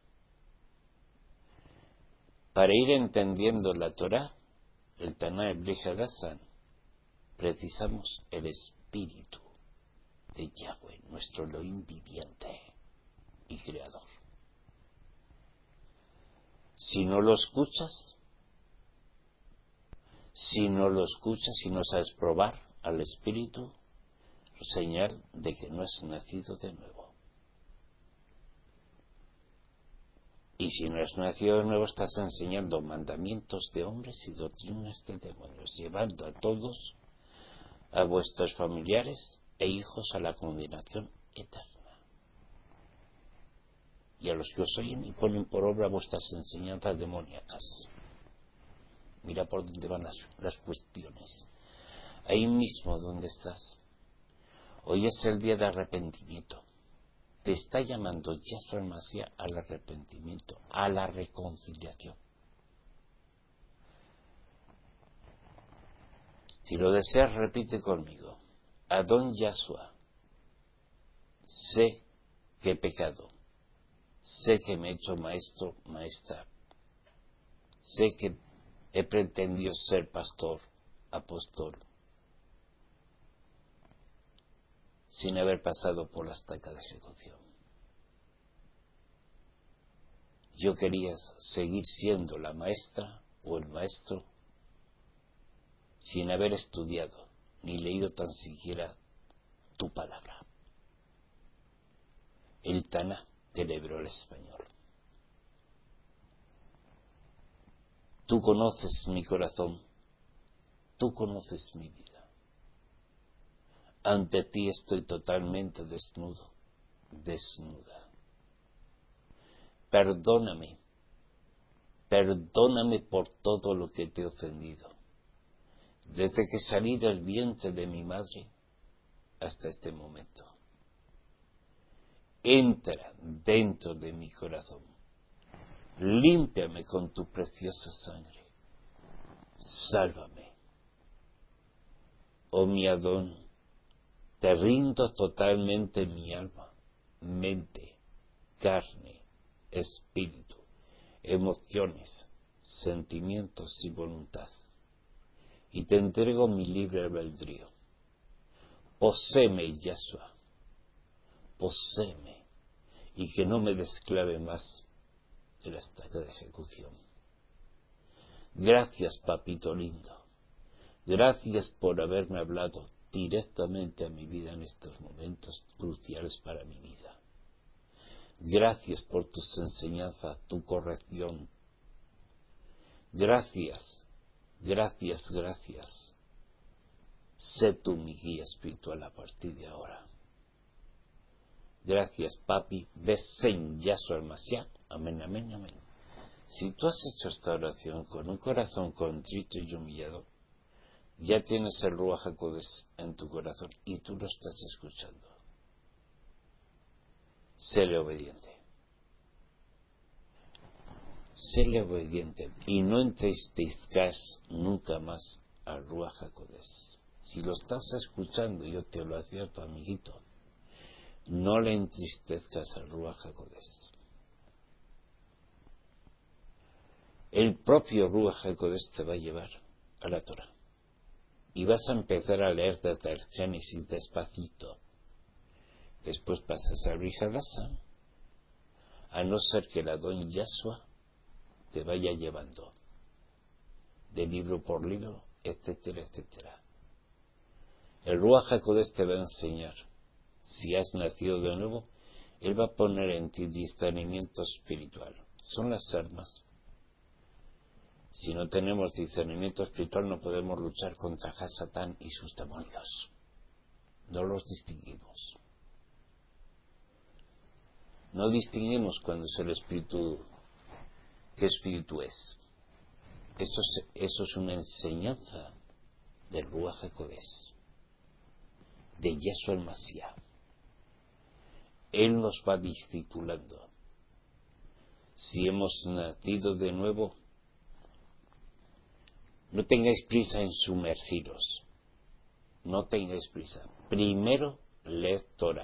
[SPEAKER 1] Para ir entendiendo la Torah, el Taná Bli Hadassan, precisamos el Espíritu de Yahweh, nuestro Elohim viviente y creador. Si no lo escuchas, si no lo escuchas, si no sabes probar al Espíritu, señal de que no has nacido de nuevo. Y si no has nacido de nuevo, estás enseñando mandamientos de hombres y doctrinas de demonios, llevando a todos, a vuestros familiares e hijos, a la condenación eterna. Y a los que os oyen y ponen por obra vuestras enseñanzas demoníacas. Mira por dónde van las, las cuestiones. Ahí mismo donde estás. Hoy es el día de arrepentimiento. Te está llamando Yahshua el Mashiach al arrepentimiento, a la reconciliación. Si lo deseas, repite conmigo. Adón Yahshua, sé que he pecado, sé que me he hecho maestro, maestra, sé que he pretendido ser pastor, apóstol, sin haber pasado por la estaca de ejecución. Yo quería seguir siendo la maestra o el maestro sin haber estudiado ni leído tan siquiera tu palabra. El Taná del hebreo al español. Tú conoces mi corazón, tú conoces mi vida. Ante ti estoy totalmente desnudo, desnuda. Perdóname, perdóname por todo lo que te he ofendido, desde que salí del vientre de mi madre hasta este momento. Entra dentro de mi corazón, límpiame con tu preciosa sangre, sálvame. Oh mi Adón, te rindo totalmente mi alma, mente, carne, espíritu, emociones, sentimientos y voluntad. Y te entrego mi libre albedrío. Poséeme, Yahshua, poséeme, y que no me desclave más de la estaca de ejecución. Gracias, papito lindo. Gracias por haberme hablado directamente a mi vida en estos momentos cruciales para mi vida. Gracias por tus enseñanzas, tu corrección. Gracias, gracias, gracias. Sé tú mi guía espiritual a partir de ahora. Gracias, papi. Besen Yahshua el Mashiach. Amén, amén, amén. Si tú has hecho esta oración con un corazón contrito y humillado, ya tienes el Ruach HaKodesh en tu corazón y tú lo estás escuchando. Séle obediente. Séle obediente y no entristezcas nunca más al Ruach HaKodesh. Si lo estás escuchando, yo te lo advierto, amiguito, no le entristezcas al Ruach HaKodesh. El propio Ruach HaKodesh te va a llevar a la Torah. Y vas a empezar a leer desde el Génesis despacito. Después pasas al Bri Hadassan, a no ser que el Adón Yahshua te vaya llevando de libro por libro etcétera, etcétera. El Ruach HaKodesh te va a enseñar. Si has nacido de nuevo, Él va a poner en ti discernimiento espiritual. Son las armas. Si no tenemos discernimiento espiritual, no podemos luchar contra Satán y sus demonios. No los distinguimos. No distinguimos cuando es el espíritu, qué espíritu es. Eso es, eso es una enseñanza del Ruach HaKodesh, de Yeshua el Mashiach. Él nos va discipulando. Si hemos nacido de nuevo, no tengáis prisa en sumergiros. No tengáis prisa. Primero, leed Torah.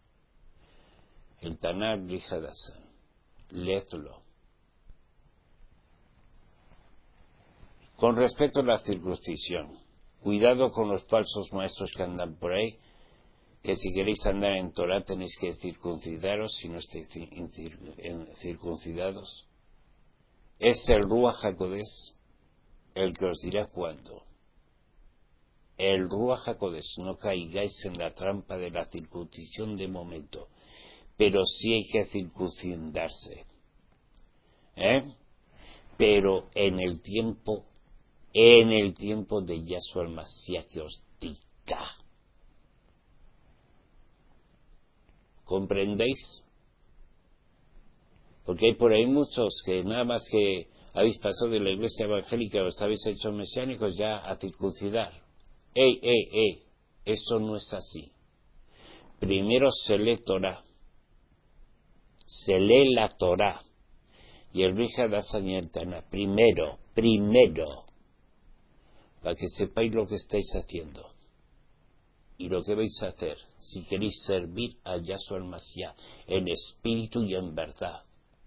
[SPEAKER 1] El Tanakh Bli Hadashah. Leedlo. Con respecto a la circuncisión, cuidado con los falsos maestros que andan por ahí, que si queréis andar en Torah tenéis que circuncidaros si no estáis circuncidados. Es el Ruach HaKodesh el que os dirá cuándo. El Ruach HaKodesh, no caigáis en la trampa de la circuncisión de momento, pero sí hay que circuncidarse. ¿Eh? Pero en el tiempo, en el tiempo de Yeshua el Mashiach que os diga. ¿Comprendéis? Porque hay por ahí muchos que nada más que habéis pasado de la iglesia evangélica, os habéis hecho mesiánicos ya a circuncidar. ¡Ey, ey, ey! Eso no es así. Primero se lee Torah. Se lee la Torah. Y el Bli Hadashah y el Tanakh. Primero, primero. Para que sepáis lo que estáis haciendo. Y lo que vais a hacer. Si queréis servir a Yeshua el Mashiach. En espíritu y en verdad.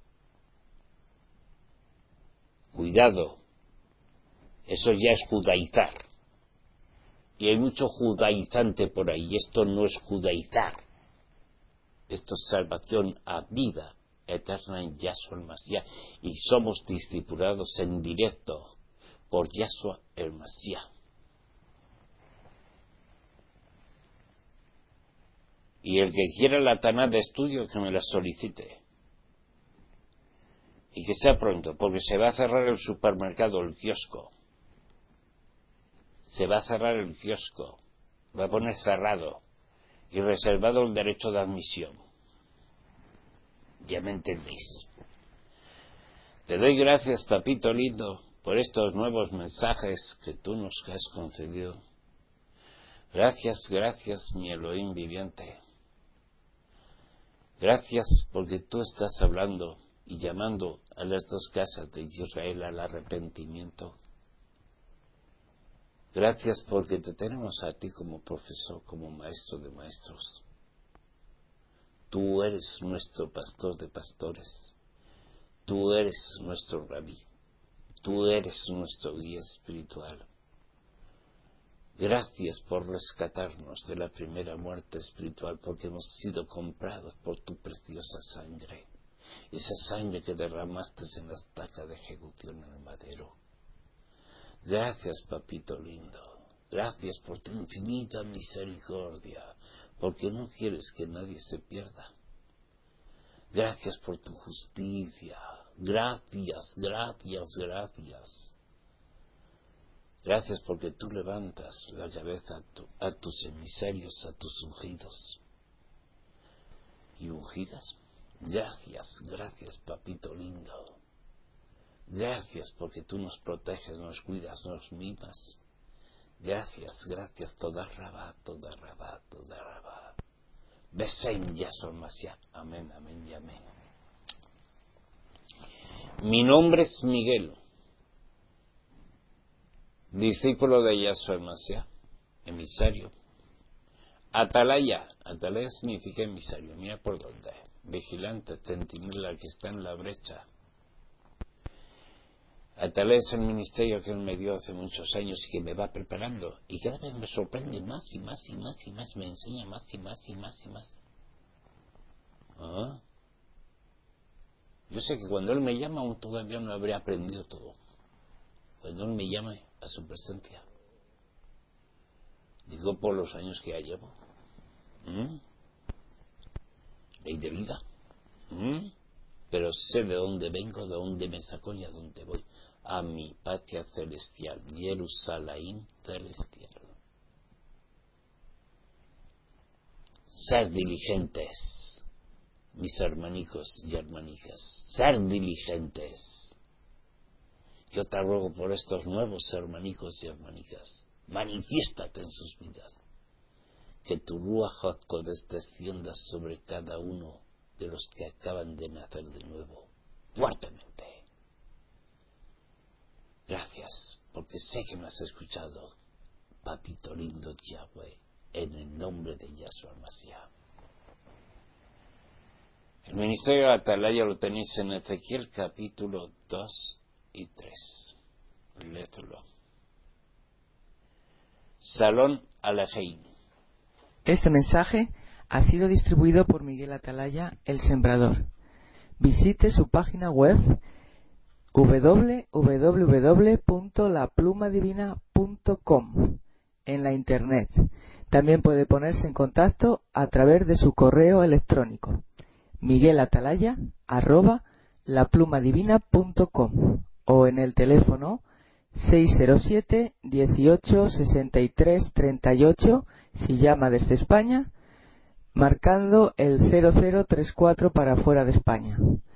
[SPEAKER 1] Cuidado, eso ya es judaizar. Y hay mucho judaizante por ahí, y esto no es judaizar. Esto es salvación a vida eterna en Yeshua el Mashiach. Y somos discipulados en directo por Yeshua el Mashiach. Y el que quiera la Taná de estudio, que me la solicite. Y que sea pronto, porque se va a cerrar el supermercado, el kiosco. Se va a cerrar el kiosco. Va a poner cerrado. Y reservado el derecho de admisión. Ya me entendéis. Te doy gracias, papito lindo, por estos nuevos mensajes que tú nos has concedido. Gracias, gracias, mi Elohim viviente. Gracias porque tú estás hablando y llamando a las dos casas de Israel al arrepentimiento. Gracias porque te tenemos a ti como profesor, como maestro de maestros. Tú eres nuestro pastor de pastores. Tú eres nuestro rabí. Tú eres nuestro guía espiritual. Gracias por rescatarnos de la primera muerte espiritual, porque hemos sido comprados por tu preciosa sangre. Esa sangre que derramaste en la estaca de ejecución en el madero. Gracias, papito lindo. Gracias por tu infinita misericordia, porque no quieres que nadie se pierda. Gracias por tu justicia. Gracias, gracias, gracias. Gracias porque tú levantas la cabeza a, tu, a tus emisarios, a tus ungidos. ¿Y ungidas? Gracias, gracias, papito lindo. Gracias porque tú nos proteges, nos cuidas, nos mimas. Gracias, gracias, toda rabá, toda rabá, toda rabá. Besem Yeshua Mashiach. Amén, amén y amén. Mi nombre es Miguel, discípulo de Yeshua Mashiach, emisario. Atalaya, atalaya significa emisario, mira por dónde. Vigilante, centinela que está en la brecha. Atalaya es el ministerio que él me dio hace muchos años y que me va preparando. Y cada vez me sorprende más y más y más y más, me enseña más y más y más y más. ¿Ah? Yo sé que cuando él me llama aún todavía no habré aprendido todo. Cuando él me llame a su presencia. Digo por los años que ya llevo. ¿Mm? Ley de vida. ¿Mm? Pero sé de dónde vengo, de dónde me sacó y a dónde voy. A mi patria celestial, Jerusalén celestial. Ser diligentes, mis hermanicos y hermanicas, ser diligentes. Yo te ruego por estos nuevos hermanicos y hermanicas, manifiéstate en sus vidas, que tu Ruach HaKodesh descienda sobre cada uno de los que acaban de nacer de nuevo, fuertemente. Gracias, porque sé que me has escuchado, papito lindo Yahweh, en el nombre de Yahshua Mashiach. El ministerio de Atalaya lo tenéis en Ezequiel capítulo dos y tres. Léetelo. Salón Alejein.
[SPEAKER 2] Este mensaje ha sido distribuido por Miguel Atalaya, el Sembrador. Visite su página web doble u doble u doble u punto la pluma divina punto com en la internet. También puede ponerse en contacto a través de su correo electrónico miguelatalaya arroba la pluma divina punto com o en el teléfono seis cero siete, dieciocho, sesenta y tres, treinta y ocho si llama desde España, marcando el cero cero tres cuatro para fuera de España.